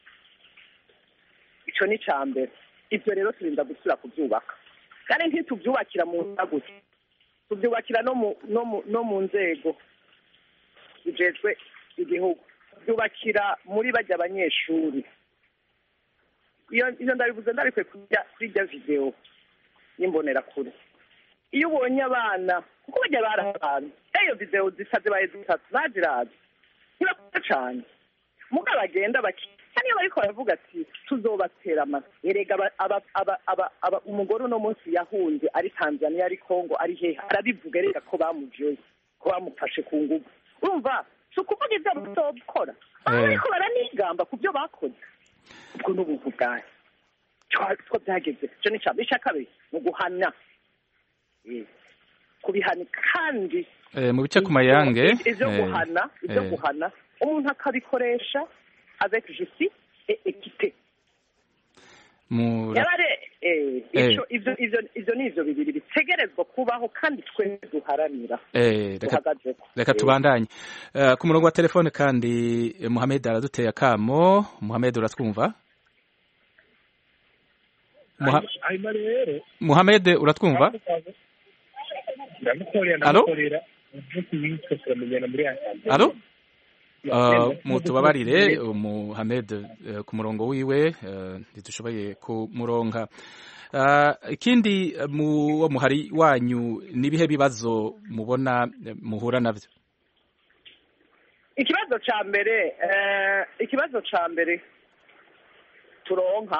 ico ni cambere. ivyo rero turinda gusura kubyubaka kandi ntitubyubakira mu ntaguti tubyubakira no mu no mu nzego bijejwe igihugu tubyubakira muri bajya abanyeshuri. iyo iyo ndabivuze ndarikwe kujya kuri rya video n'imbonera kure. iyo ubonye abana kuko bajya barabana iyo video zisaze baye zitatu baziraza ntibakora cyane mugabo bagenda baki kandi bariko baravuga ati tuzobatera amase erega aba umugore uno munsi yahunze ari Tanzania ari Kongo ari hehe arabivuga reka ko bamujoye ko bamufashe ku ngugu. urumva so kuvuga ibyo bazokora ariko baranigamba ku byo bakoze ubwo n'ubuvu bwawe two byageze. cyo ni cyane ishaka kabiri mu guhana kubihana kandi mu bice ku mayange ivyo guhana ivyo guhana umuntu akabikoresha avec justice et équité. Yarare eh ico ivyo ivyo ivyo nivyo bibiri bitegerezwa kubaho kandi twe duharanira. Eh reka reka tubandanye. Ku murongo wa telefone kandi Mohamed araduteye akamo. Mohamed uratwumva? Mohamed uratwumva? Allo? Allo? Uh, mutubabarire Mohamed uh, ku murongo wiwe ntidushoboye uh, kumuronka. Uh, ikindi mu muhari wanyu nibihe bibazo mubona muhura navyo? Ikibazo ca mbere uh, ikibazo ca mbere turonka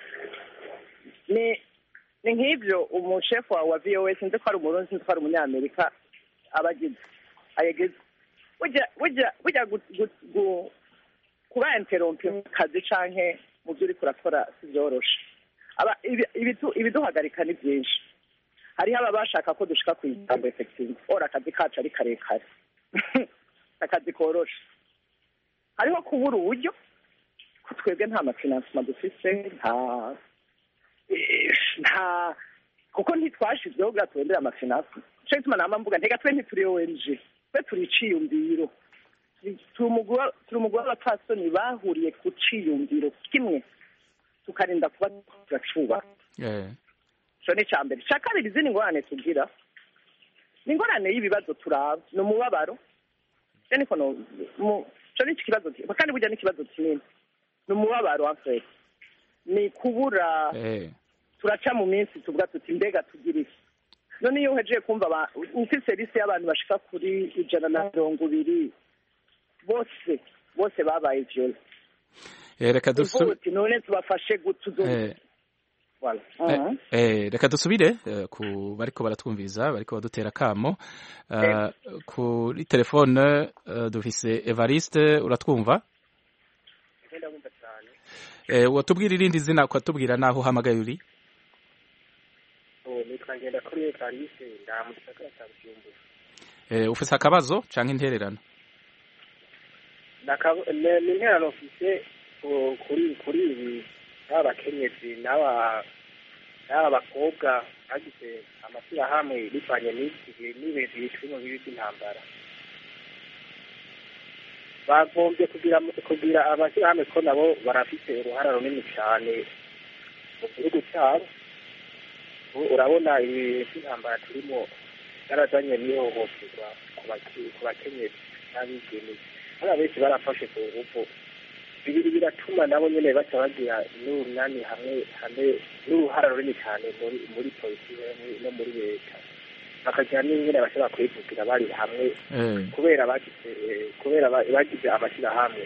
ni ni nk'ivyo umushefu wa V O S nzi ko ari umurundi nzi ko ari umunyamerika abagize ayegeze burya burya burya kuba interompe mu kazi canke mu byo uriko urakora si byoroshe aba ibi- ibidu- ibiduhagarika ni byinshi hariho aba bashaka ko dushika ku ijambo effective ora akazi kacu ari karekare akazi koroshe hariho kubura uburyo ko twebwe nta mafinansima dufise nta eh, nta kuko ntitwashizweho bwa turondera amafinansima nico gituma nama mvuga ntega twe ntituri O N G twe turi iciyumviro turi umugwi wa- turi umugwi w'abapfasoni bahuriye ku ciyumviro kimwe tukarinda kuba turacubaha eh ico ni ica mbere ica kabiri izindi ngorane tugira ni ingorane y'ibibazo turaba ni umubabaro je niko no mu- ico ni ikibazo ki- kandi burya n'ikibazo kinini ni umubabaro en ni kubura eh turaca mu minsi tuvuga tuti mbega tugira iki none iyo uhejeje kumva aba- ufise liste y'abantu bashika kuri ijana na mirongo ibiri bose bose babaye viole eh reka uvuga dusu uti none tubafashe gutuzo eh voilà Eh, Mhm. eh, reka dusubire eh, ku bariko baratwumviriza bariko badutera kamo Eh, kuri telefone eh, dufise Evariste uratwumva eh, watubwira irindi zina ukatubwira naho uhamagaye uri nitwa ngenda kuri evariste nda mu gisagara cya bujumbura eh, ufise akabazo canke intererano Naka- ne- ni interano mfise ku- kuri kuri ibi n'aba bakenyezi n'aba n'aba bakobwa bagize amashyirahamwe bivanye n'iki gihe n'ibintu bicwa mu bibi by'intambara bagombye kugira kugira amashyirahamwe ko nabo barafite uruhara runini cyane mu gihugu cyabo ubu urabona ibi by'intambara turimo byarazanye n'ihohoterwa ku bake- ku bakenyezi n'abigeme hari abenshi barafashe ku ngufu bibiri biratuma nabo nyene baca bagira n'urunani hamwe hamwe n'uruhara runini cyane muri muri politiki no- no muri leta bakagira n'ingene bashobora kwivugira bari hamwe eh kubera bagize eh, kubera ba- bagize amashyirahamwe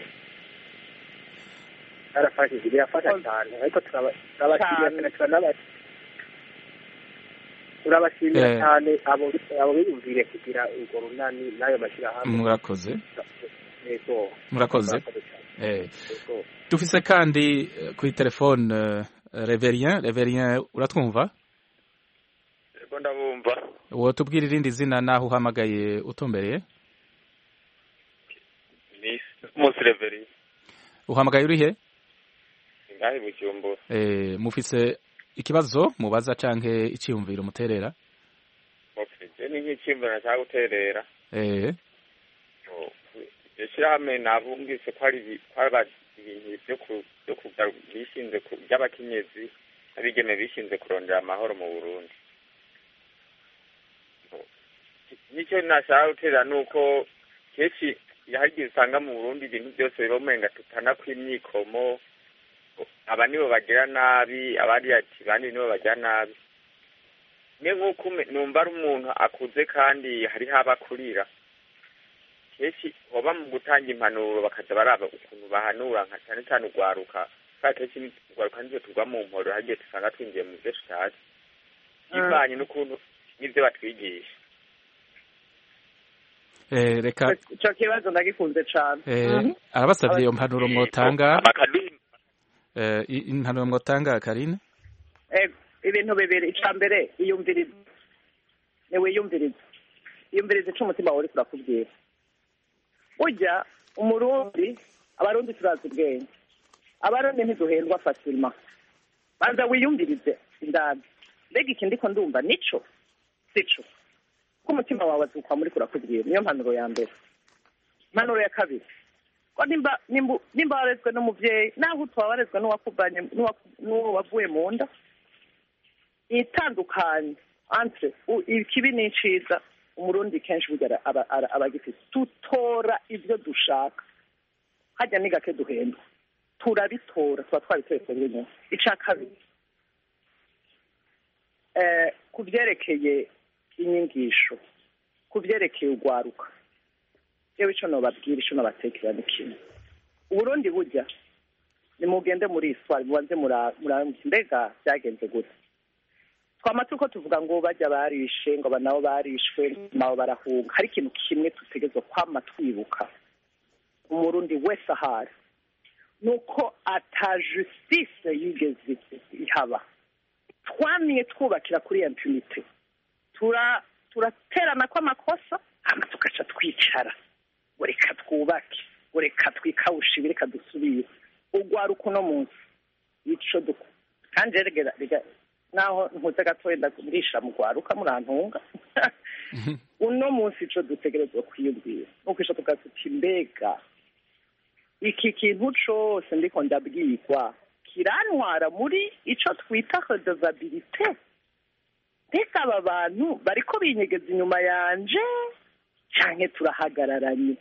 barafashije birafasha cyane ariko turaba- turabashimira turanaba- turabashimira Eh. cyane abo abo biyumvire kugira urwo runani n'ayo mashyirahamwe murakoze yego murakoze Murakoze cyane. eh Yego. dufise kandi eh, kuri telefone eh, Reverien Reverien uratwumva Ego ndabumva. wotubwira irindi zina naho uhamagaye utumbereye Ni Musi Reveri. uhamagaye uri he Ngahe Bujumbura. eh mufise ikibazo mubaza canke iciyumviro muterera Okay. Je ni nk'ikimbona cya guterera. eh Ishirahamwe nabumvise ko ari ibi- ko ari ibintu byo ku byo kuga bishinze ku by'abakenyezi abigeme bishinze kurondera amahoro mu Burundi. Nicyo nashaka guterera nuko kenshi yahagiye usanga mu Burundi ibintu byose biromenga tutana kw'imyikomo aba nibo bagira nabi abandi ati bandi nibo bagira nabi ne nk'uko ume- numva ari umuntu akuze kandi hariho abakurira kenshi hoba mu gutanga impanuro bakaza baraba ukuntu bahanura nka cyane cyane ugwaruka kandi kenshi ugwaruka nivyo tugwa mu mporo hagiye dusanga twinjiye mu vyo tutazi bivanye n'ukuntu n'ivyo batwigisha eh reka ico kibazo ndagikunze cane eh arabasavye iyo mpanuro mwotanga eh i- impanuro mwotanga Karine Ego, ibintu bibiri ica mbere iyumviriza niwiyumviriza iyumviriza ico umutima wawe uriko urakubwira burya umurundi abarundi turazi ubwenge abarundi ntiduhendwa fasilma banza wiyumvirize indani mbega iki ndiko ndumva nico sico ko umutima wawe azukwa muri kurakubwira niyo mpanuro ya mbere impanuro ya kabiri ko nimba nimba nimba warezwe n'umuvyeyi naho utwa warezwe n'uwakuvanye n'uwaku- n'uwo wavuye mu nda itandukanye entre u- ikibi n'iciza umurundi kenshi burya aba aba- aba agifite tutora ivyo dushaka hajya ni gake duhendwa turabitora tuba twabitoye twebwe nyene ica kabiri eh ku vyerekeye inyigisho ku vyerekeye ugwaruka yewe ico nobabwira ico nobatekera ni kimwe uburundi burya nimugende muri histoire mubanze mura mura- mbega vyagenze gute twama turiko tuvuga ngo bajya barishe ngo aba nabo barishwe nabo barahunga hari ikintu kimwe tutegerezwa kwama twibuka umurundi wese ahari ni uko ata justice yigeze ihaba twamye twubakira kuri impunite tura turaterana kw'amakosa hama tugaca twicara ngo reka twubake ngo reka twikawushe ibi reka dusubire ugwaruka uno munsi ico duko kandi regera naho nkuze gatoya ndagurisha mu gwaruka murantunga uno munsi ico dutegerezwa kwiyumvira nuko ico tugatuti mbega iki kintu cose ndiko ndabwirwa kirantwara muri ico twita redevabilite mbega aba bantu bariko binyegeza inyuma yanje canke turahagararanye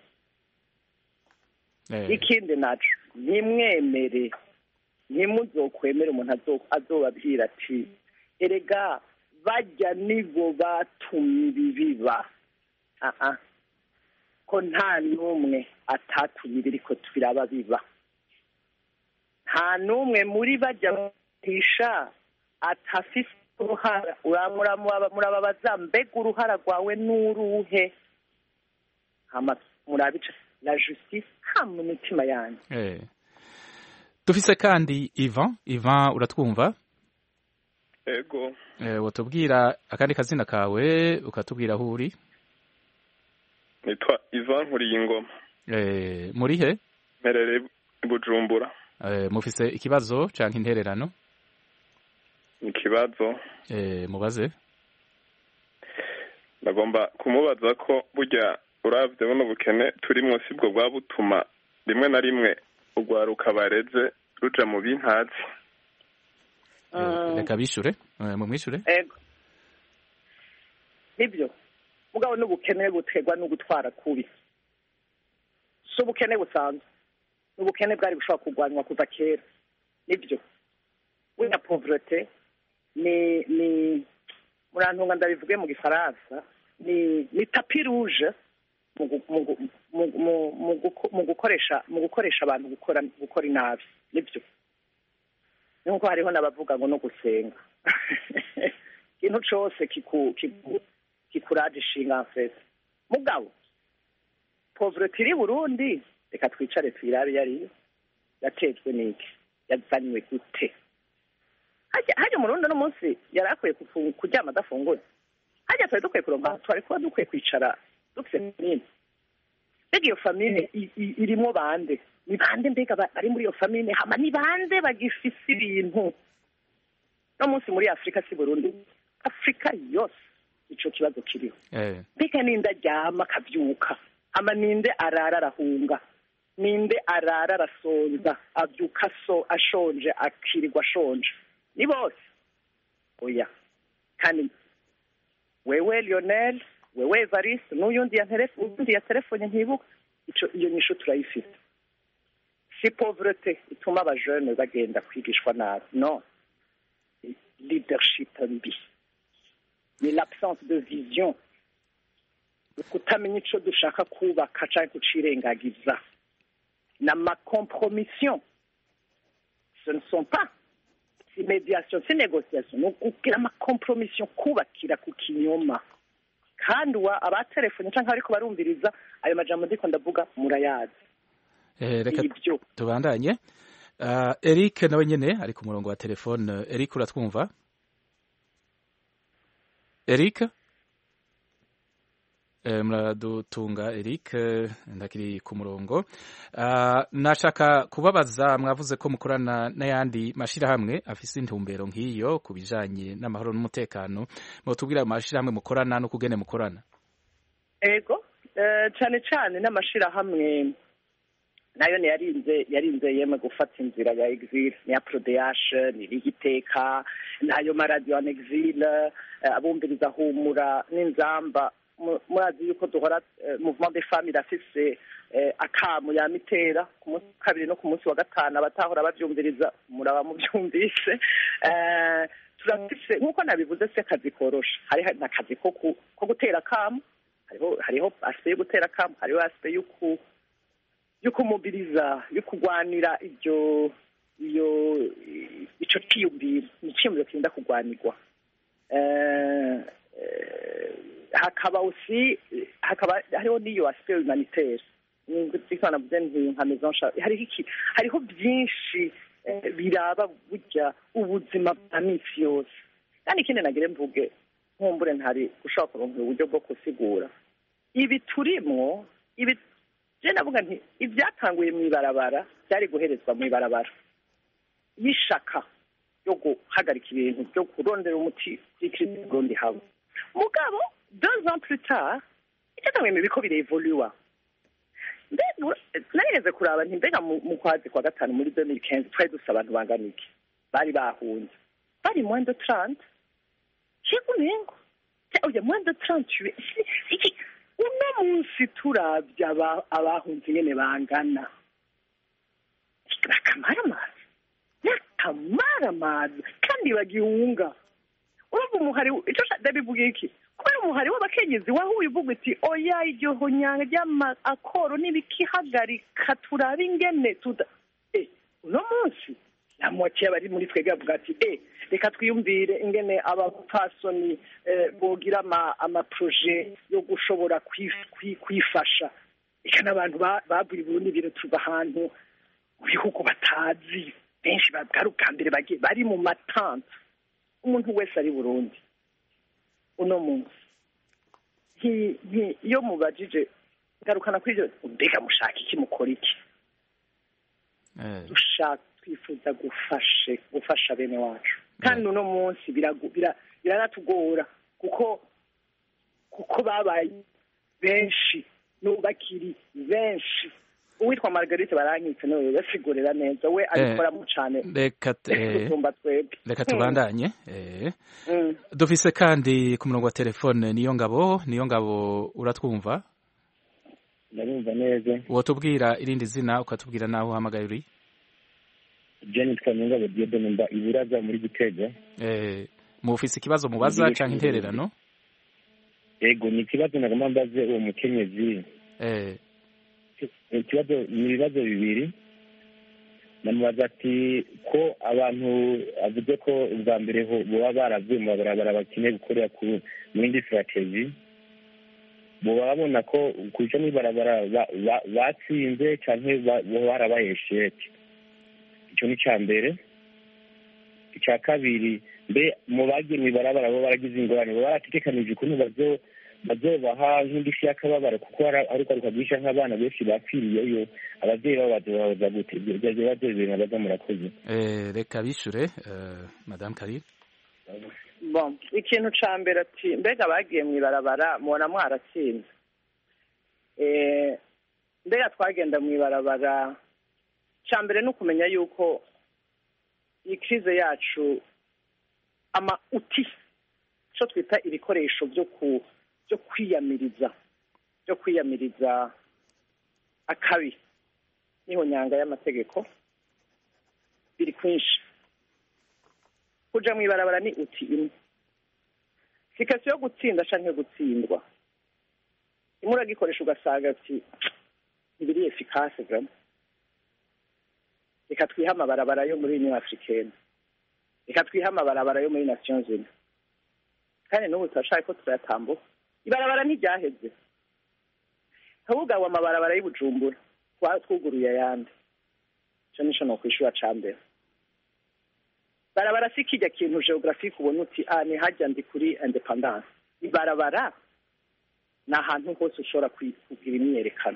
ikindi naco ntimwemere ntimuzokwemere umuntu azobabwira ati erega bajya nibo batumye ibi biba aha ko nta n'umwe atatumye biriko biraba biba nta n'umwe muri bajya batisha atafise uruhara murababaza mbega uruhara rwawe n'uruhe hama murabica la justice ha mu mitima yanyu dufise kandi Ivan Ivan uratwumva ego eh watubwira akandi kazina kawe ukatubwira aho uri nitwa Ivan nkuriye ingoma eh muri he merere Bujumbura eh mufise ikibazo canke intererano ikibazo eh mubaze nagomba kumubaza ko burya uravye buno bukene turi munsi bwo bwa butuma rimwe na rimwe ugwaruka bareze ruja mu bintazi reka bishure mu mwishure ego nibyo mugabo n'ubukene butegwa no gutwara kubi so ubukene busanzwe n'ubukene bwari bushobora kurwanywa kuva kera nibyo wina pauvreté ni ni murantunga ndabivuge mu gifaransa ni ni tapi rouge mu gukoresha mu gukoresha abantu gukora gukora inabi nibyo nuko hariho n'abavuga ngo no gusenga ikintu cose kiku kikuraje ishinga mfese mugabo pauvreté iri Burundi reka twicare twirabe yari yatejwe niki yazanywe gute hajya hajya mu Burundi no munsi yarakwiye kuryama adafunguye hajya twari dukwiye kuronka twari kuba dukwiye kwicara dufise nini mbega iyo famille irimo bande ni bande mbega bari muri iyo famille hama ni bande bagifise ibintu no munsi muri Afrika si Burundi Afrika yose ico kibazo kiriho mbega ninde aryama akavyuka hama ninde arara arahunga ninde arara arasonza avyuka so ashonje akirirwa ashonje ni bose oya kandi wewe Lionel wewe Evariste n'uyundi ya telefone undi ya telefone ntibuka ico iyo nyisho turayifite si pauvreté ituma aba jeune bagenda kwigishwa nabi no leadership mbi ni l'absence de vision kutamenya ico dushaka kubaka canke kucirengagiza na ma compromission ce ne sont pas si médiation si négociation no kugira ma compromission kubakira ku kinyoma kandi wa abatelefone canke ariko barumviriza ayo majambo ndiko ndavuga murayazi eh reka tubandanye uh, Eric nawe nyene ari ku murongo wa telefone. Eric uratwumva? Eric eh muradutunga Eric ndakiri ku murongo. Uh, nashaka kubabaza mwavuze ko mukorana n'ayandi mashira hamwe afise intumbero nk'iyo kubijanye n'amahoro n'umutekano mu tubwira amashira hamwe mukorana no kugene mukorana. Ego uh, cyane cyane n'amashira hamwe nayo ne yarinze yarinze yeme gufata inzira ya exil ni aprodh ni ligiteka nayo maradio en exil uh, abumbiriza humura n'inzamba murazi yuko duhora mouvement des femmes irafise akamu ya mitera ku munsi kabiri no ku munsi wa gatanu abatahora bavyumviriza muraba mu byumvise turafise nkuko nabivuze se akazi korosha hari nakazi ko ko gutera akamu hariho hariho aspect yo gutera akamu hariho aspect yuko yuko mobiliza yukugwanira ibyo iyo ico kiyubira ni kimwe kinda kugwanirwa eh hakaba usi hakaba hariho niyo aspect humanitaire navuze nka maison charge hariho iki hariho byinshi biraba burya ubuzima bwa minsi yose kandi ikindi nagire mvuge nkumbure ntari gushaka kuronka uburyo bwo gusigura ibi turimwo ibi je navuga nti ibyatanguye mu ibarabara byari guherezwa mu ibarabara y'ishaka yo guhagarika ibintu byo kurondera umuti w'ikirisi Burundi habo mugabo deux ans plus tard icyatanguye mu biko birevoluwa narigeze kuraba nti mbega mu kwezi kwa gatanu muri deux mille quinze twari dufite abantu bangana iki bari bahunze bari moins de trente chego nengo oya moins de trente iki uno munsi turavye abahunze nyene bangana bakamara amazi bakamara amazi kandi bagihunga urumva umuhari ico ndabivuga iki kubera umuhari w'abakenyezi wahuye uvuga uti oya iryo honyanga ry'amakoro n'ibikihagarika turabe ingene tuda eh uno munsi namwakiye abari muri twebwe avuga ati eh reka twiyumvire ingene abapfasoni bogira amaproje yo gushobora kwifasha reka n'abantu baburi Burundi biro tuva ahantu mu bihugu batazi benshi bagaruka mbere bari mu matante umuntu wese ari Burundi uno munsi iyo mubajije garukana kuri ibyo mbega mushaka iki mukora iki dushaka twifuza gufashe gufasha bene wacu kandi uno munsi biranatugora kuko kuko babaye benshi n'ubakiri benshi uwitwa Margarite barankitse nawe basigurira neza we abikoramo cyane reka reka tubandanye dufise kandi ku murongo wa telefone niyo ngabo niyo ngabo uratwumva ndabumva neza wotubwira irindi zina ukatubwira naho uhamagaye uri Jenny Twanyungabo Diodone mba iburaza muri Gitega eh mu ofisi ikibazo mubaza cyangwa intererano yego ni ikibazo nagomba mbaze uwo mukenyezi eh ikibazo ni ibibazo bibiri namubaza ati ko abantu avuze ko ubwa mbere ho baba baravuye mu barabara bakeneye gukorera ku muri strategy bo babona ko kuja mu barabara batsinze canke barabayeshe icyo ni cya mbere icya kabiri mbe mu bagiye mu barabara bo baragize ingorane bo barategekanije ukuntu bazo bazobaha nk'indishyi y'akababaro kuko ari ukaruka bwisha nk'abana benshi bapfiriyeyo ababyeyi babo bazobahoza gute ibyo bibazo bibiri nabaza murakoze reka bishure madame Karire bon ikintu ca mbere ati mbega bagiye mu ibarabara mubona mwaratsinze mbega twagenda mu ibarabara ca mbere ni ukumenya yuko iyi krize yacu ama uti co twita ibikoresho byo ku byo kwiyamiriza byo kwiyamiriza akabi niho nyanga y'amategeko biri kwinshi kuja mu ibarabara ni uti imwe sikasi yo gutsinda canke gutsindwa imwe uragikoresha ugasaga ati ntibiri efficace vraiment reka twiha amabarabara yo muri Union Africaine reka twiha amabarabara yo muri Nations Unies kandi n'ubu turashaka ko turayatambuka ibarabara ntiryaheze ahubwo abo amabarabara y'Ibujumbura twuguruye ayandi cyo nisho no kwishura ca mbere barabara si kijya kintu geographique ubona uti ah ni hajya ndi kuri independence ibarabara ni ahantu hose ushobora kugira imyerekano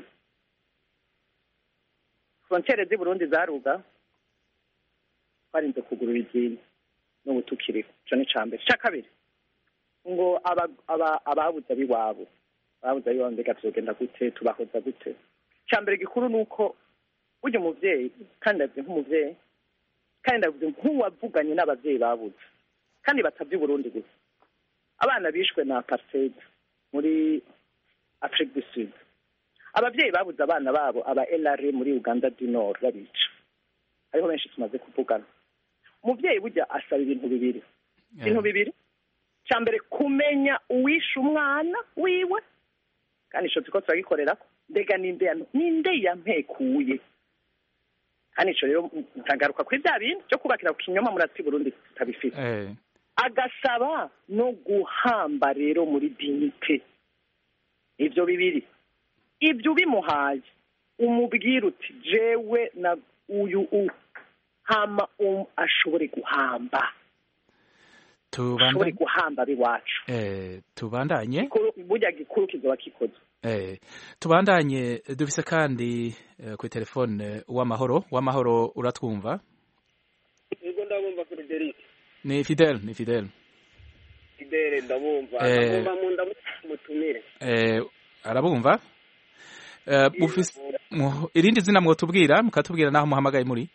frontiere z'i Burundi zaruga barinze kugurura izindi n'ubu tukiriho cyo ni ca mbere ca kabiri ngo ababuze abiwabo ababuze abiwabo mbega tuzogenda gute tubahoza gute ca mbere gikuru ni uko burya umuvyeyi kandi ndavuze nk'umuvyeyi kandi ndavuze nk'uwavuganye n'abavyeyi babuze kandi batavye Burundi gusa abana bishwe na apartheid muri Afrique du Sud abavyeyi babuze abana babo aba L R muri Uganda du Nord babica hariho benshi tumaze kuvugana umuvyeyi burya asaba ibintu bibiri ibintu bibiri ca mbere kumenya uwisha umwana wiwe kandi ico tuko turagikorerako mbega ninde ninde yampekuye kandi ico rero ntagaruka kuri bya bintu byo kubakira ku kinyoma muratsi Burundi tabifite agasaba no guhamba rero muri dignité ivyo bibiri ibyo bimuhaye umubwira uti jewe na uyu u hama um ashobore guhamba ashobore guhamba biwacu eh tubandanye burya gikuru kizoba kikoze eh tubandanye dufise kandi uh, ku telefone w'amahoro w'amahoro uratwumva yego ndabumva Frederic ni Fidel ni Fidel Fidel ndabumva ndabumva mu ndamutumire eh arabumva eh bufise irindi zina mwotubwira mukatubwira naho muhamagaye muri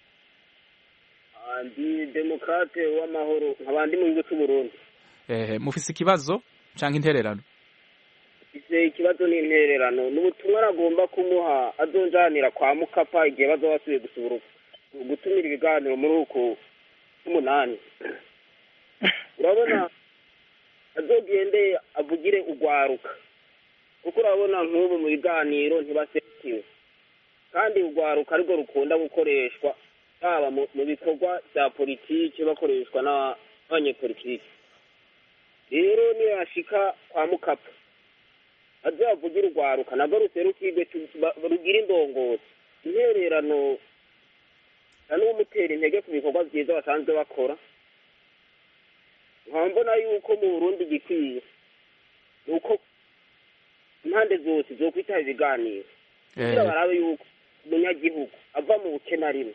ndi demokrate w'amahoro nkabandi mu gihugu cy'u Burundi eh mufise ikibazo canke intererano ise ikibazo ni intererano n'ubutumwa ragomba kumuha azonjanira kwa Mukapa igihe bazobasubiye gusubura gutumira ibiganiro muri uko umunani urabona azogende avugire ugwaruka kuko urabona nk'ubu mu biganiro ntibasetiwe kandi ugwaruka ariko rukunda gukoreshwa haba mu bikorwa bya politiki bakoreshwa n'abanyepolitiki rero niyo yashika kwa Mukapa azavugira urwaruka nabwo ruserukirwe rugira indongozi intererano n'umutera intege ku bikorwa byiza basanzwe bakora nkambona yuko mu Burundi gikwiye nuko impande zose zo kwitaba ibiganiro kugira barabe yuko umunyagihugu ava mu bukene rimwe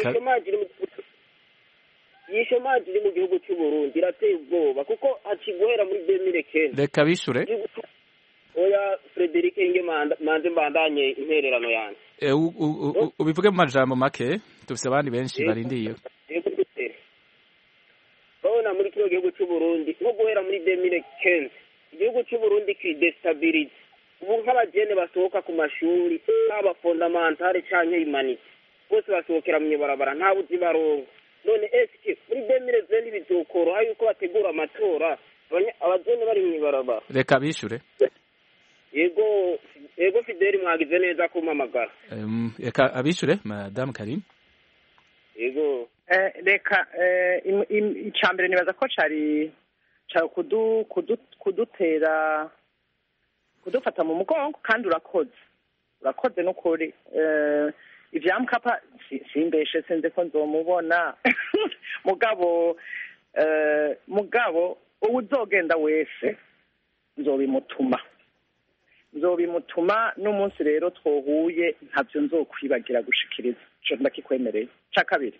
yishomaji iri mu gihugu cy'u Burundi irateye ubwoba kuko hakiguhera muri deux mille quinze reka bishure oya Frederic nge manze mbandanye intererano yanjye ubivuge mu majambo make dufise abandi benshi barindiye babona muri kino gihugu cy'u Burundi nko guhera muri deux mille quinze igihugu cy'u Burundi kidestabilize ubu nk'abagene basohoka ku mashuri haba fondamentale canke humanite bose basohokera mu ibarabara nta buzi barongo none eske muri deux mille vingt bizokoroha yuko bategura amatora abagene bari mu ibarabara reka bishure yego yego Fideli mwagize neza kumpamagara reka abishure madame Karim yego eh reka icambere nibaza ko cari cari kudu kudutera kudufata mu mugongo kandi urakoze urakoze n'ukuri ivya Mukapa simbeshe sinze ko nzomubona mugabo mugabo ubu uzogenda wese nzobimutuma nzobimutuma n'umunsi rero twohuye ntavyo nzokwibagira gushikiriza ico ndakikwemereye ca kabiri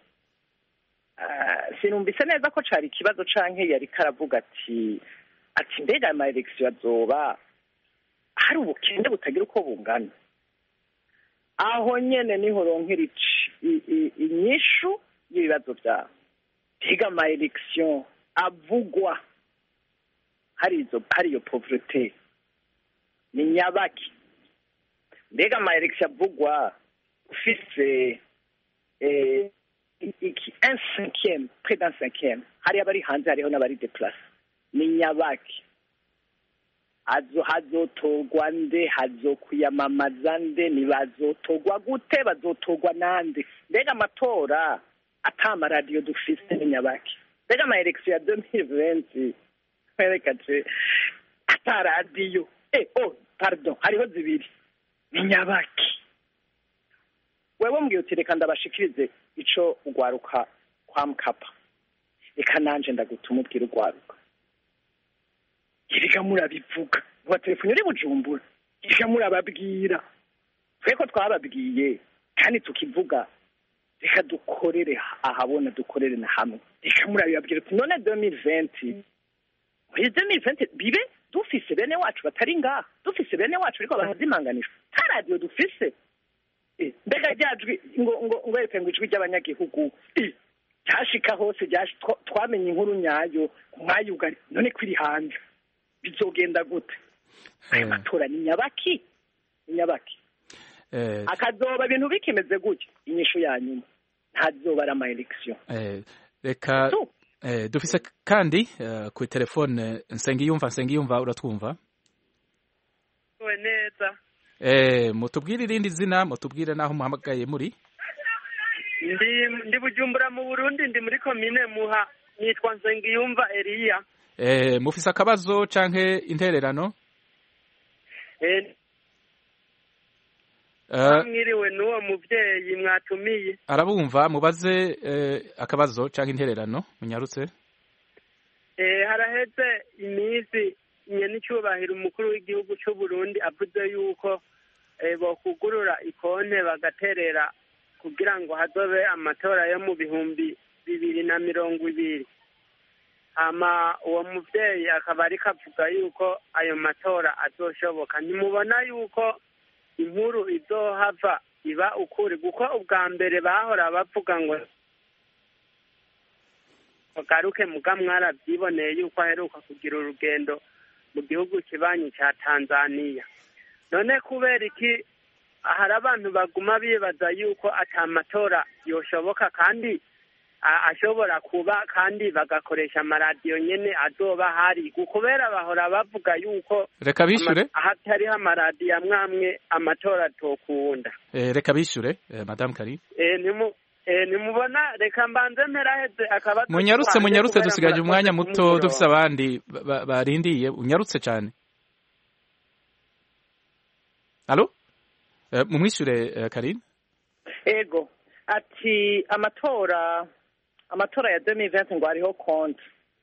sinumvise neza ko cari ikibazo canke yari karavuga ati ati mbega ama election azoba hari ubukende butagira uko bungana aho nyene niho ronkera inyishu y'ibibazo vyawe mbega ama election avugwa hari izo hari iyo pauvreté ni nyabaki mbega ama election avugwa ufise eh iki un cinquième près d'un cinquième hari abari hanze hariho n'abari déplace ni nyabaki azo hazotogwa nde hazokwiyamamaza nde ntibazotogwa gute bazotogwa nande mbega amatora atama radio dufise ni nyabaki mbega ama election ya deux mille vingt mwerekaje ata radio eh oh pardon hariho zibiri ni nyabaki wewe mbwiye uti reka ndabashikirize ico ugwaruka kwa Mukapa reka nanje ndagutuma ubwira ugwaruka kirika murabivuga wa telefone uri Bujumbura kirika murababwira tweko twababwiye kandi tukivuga reka dukorere ahabona dukorere na hamwe reka murabibabwira uti none deux mille vingt muri deux mille vingt bibe dufise bene wacu batari ngaha dufise bene wacu ariko barazimanganishwa nta radio dufise mbega ryajwi ngo ngo ngo epe ngo ijwi ry'abanyagihugu cyashika hose twamenye inkuru nyayo mwayugari none kwiri hanze bizogenda gute aya matora ni nyabaki nyabaki akazoba ibintu bikimeze gutya inyishu yanyuma ntazoba ari ama election reka dufise kandi ku telefone Nsengiyumva Nsengiyumva uratwumva we neza Eh, mutubwire irindi zina, mutubwire naho muhamagaye muri? Ndi ndi Bujumbura mu Burundi, ndi muri commune Muha, nitwa Nsengiyumva Elia. Eh, mufise akabazo canke intererano? Eh mwiriwe n'uwo muvyeyi mwatumiye arabumva mubaze akabazo canke intererano munyarutse. Haraheze iminsi nyene icubahiro umukuru w'igihugu c'u Burundi avuze yuko bokugurura ikonte bagaterera kugira ngo hazobe amatora yo mu bihumbi bibiri na mirongo ibiri. Hama uwo muvyeyi akaba ariko avuga yuko ayo matora azoshoboka. Ntimubona yuko inkuru izohava iba ukuri kuko ubwa mbere bahora bavuga ngo bagaruke muga mwaravyiboneye yuko aheruka kugira urugendo mu gihugu kibanyi ca Tanzania. None kubera iki hari abantu baguma bibaza yuko ata matora yoshoboka kandi ashobora kuba kandi bagakoresha amaradiyo nyene azoba hari kubera bahora bavuga yuko reka bishure hatariho amaradiyo amwamwe amatora tokunda. Reka bishure Madame Karim. Nimubona reka mbanze mperaheze akaba munyarutse munyarutse dusigaje umwanya muto dufise abandi barindiye unyarutse cyane. Allo mumwishure Karim. Ego ati amatora amatora ya deux mille vingt ngo hariho konti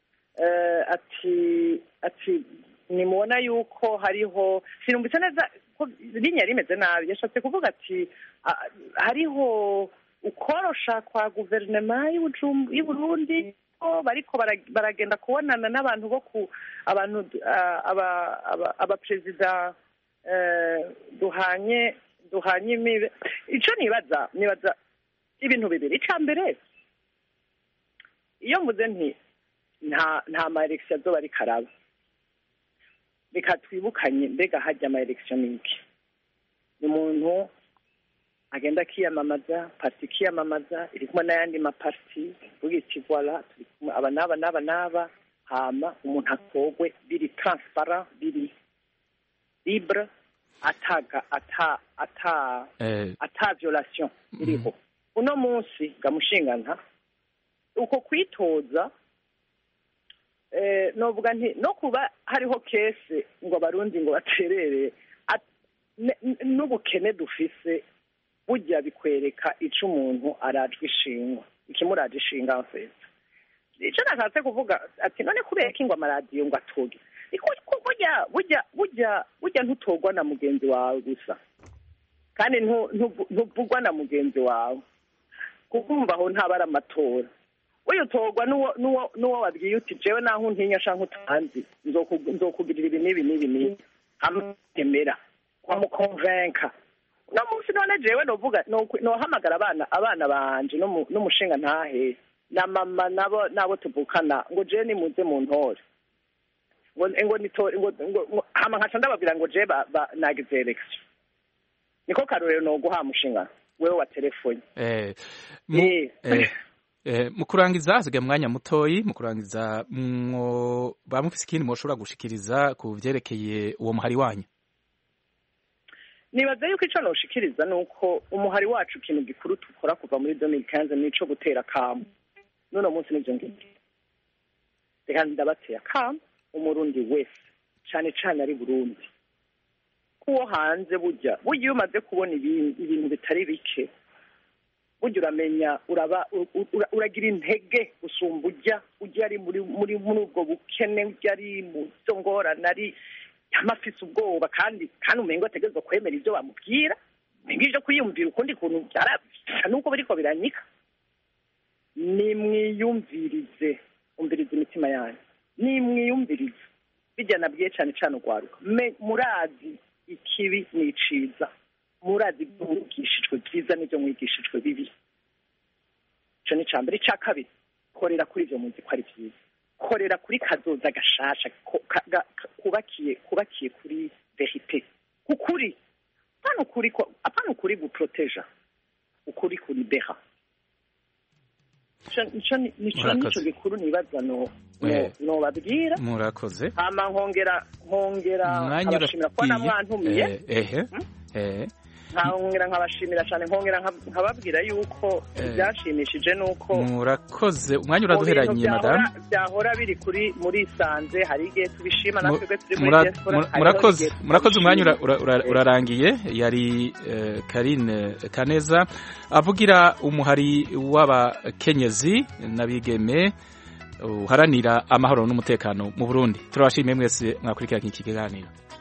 ati ati nimubona yuko hariho sinumvise neza ko linya rimeze nabi yashatse kuvuga ati hariho ukorosha kwa guverinoma y'u Burundi ko bariko baragenda kubonana n'abantu bo ku abantu aba aba president duhanye duhanye imibe ico nibaza nibaza ibintu bibiri. Ica mbere iyo mvuze nti nta nta ma election azoba ari karaba reka twibukanye mbega hajya ama election n'iki ni umuntu agenda kiyamamaza parti kiyamamaza iri kumwe n'ayandi ma parti vuga iti voilà aba n'aba n'aba n'aba hama umuntu atogwe biri transparent biri libre ataga ata ata eh. ata violation iriho. Mm. Uno munsi gamushingana uko kwitoza eh novuga nti no kuba hariho kese ngo abarundi ngo baterere n'ubukene dufise burya bikwereka ico umuntu arajwe ishingwa ikimuraje ishinga afete. Ico nakatse kuvuga ati none kubera ki ngo amaradiyo ngo atoge iko burya burya burya burya ntutogwa na mugenzi wawe gusa kandi ntuvugwa na mugenzi wawe kukumva aho ntabara amatora uyu togwa nuwo nuwo nuwo wabwiye uti jewe naho ntinya shanka utanzi nzokugirira ibi nibi nibi nibi amemera kwa mukonvenka no munsi none jewe novuga no hamagara abana abana banje no n'umushinga ntahe na mama nabo nabo tuvukana ngo je ni muze mu ntore ngo ngo nitore ngo hama nkaca ndababwira ngo je nagize election niko karorero no guha mushinga wewe wa telefone. Eh eh eh mukurangiza hasigaye mwanya mutoyi mukurangiza mwo bamufise ikindi mushobora gushikiriza ku vyerekeye uwo muhari wanyu. Nibaza yuko ico noshikiriza nuko umuhari wacu ikintu gikuru tukora kuva muri deux mille quinze nico gutera kamu none munsi nivyo ngibyo reka ndabatera kamu umurundi wese cane cane ari Burundi kuwo hanze burya burya iyo umaze kubona ibintu bitari bike burya uramenya uraba uragira intege usumba ujya ujya ari muri muri ubwo bukene ujya ari mu ngorane ari amafise ubwoba kandi kandi umengo ategerezwa kwemera ibyo bamubwira ngije kwiyumvira ukundi kuntu byarabisa nuko bariko biranyika nimwiyumvirize umvirize imitima yanyu nimwiyumvirize bijya nabwiye cyane cyane ugwaruka murazi ikibi niciza murazi ibyo mwigishijwe byiza n'ibyo mwigishijwe bibi ico ni cambere. Ica kabiri korera kuri ivyo muzi ko ari byiza korera kuri kazoza gashasha kubakiye kubakiye kuri verite kukuri apana ukuri apana ukuri guproteja ukuri kuri beha nico nico nico gikuru nibaza no no babwira murakoze hama nkongera nkongera abashimira ko namwantumiye ehe eh nkongera nkabashimira cyane nkongera nkababwira yuko ibyashimishije nuko murakoze umwanya uraduheranye madame byahora biri kuri muri sanze hari igihe tubishima natwe turi muri diaspora murakoze murakoze umwanya urarangiye yari Karine Kaneza avugira umuhari w'abakenyezi n'abigeme uharanira amahoro n'umutekano mu Burundi turabashimiye mwese mwakurikiranye iki kiganiro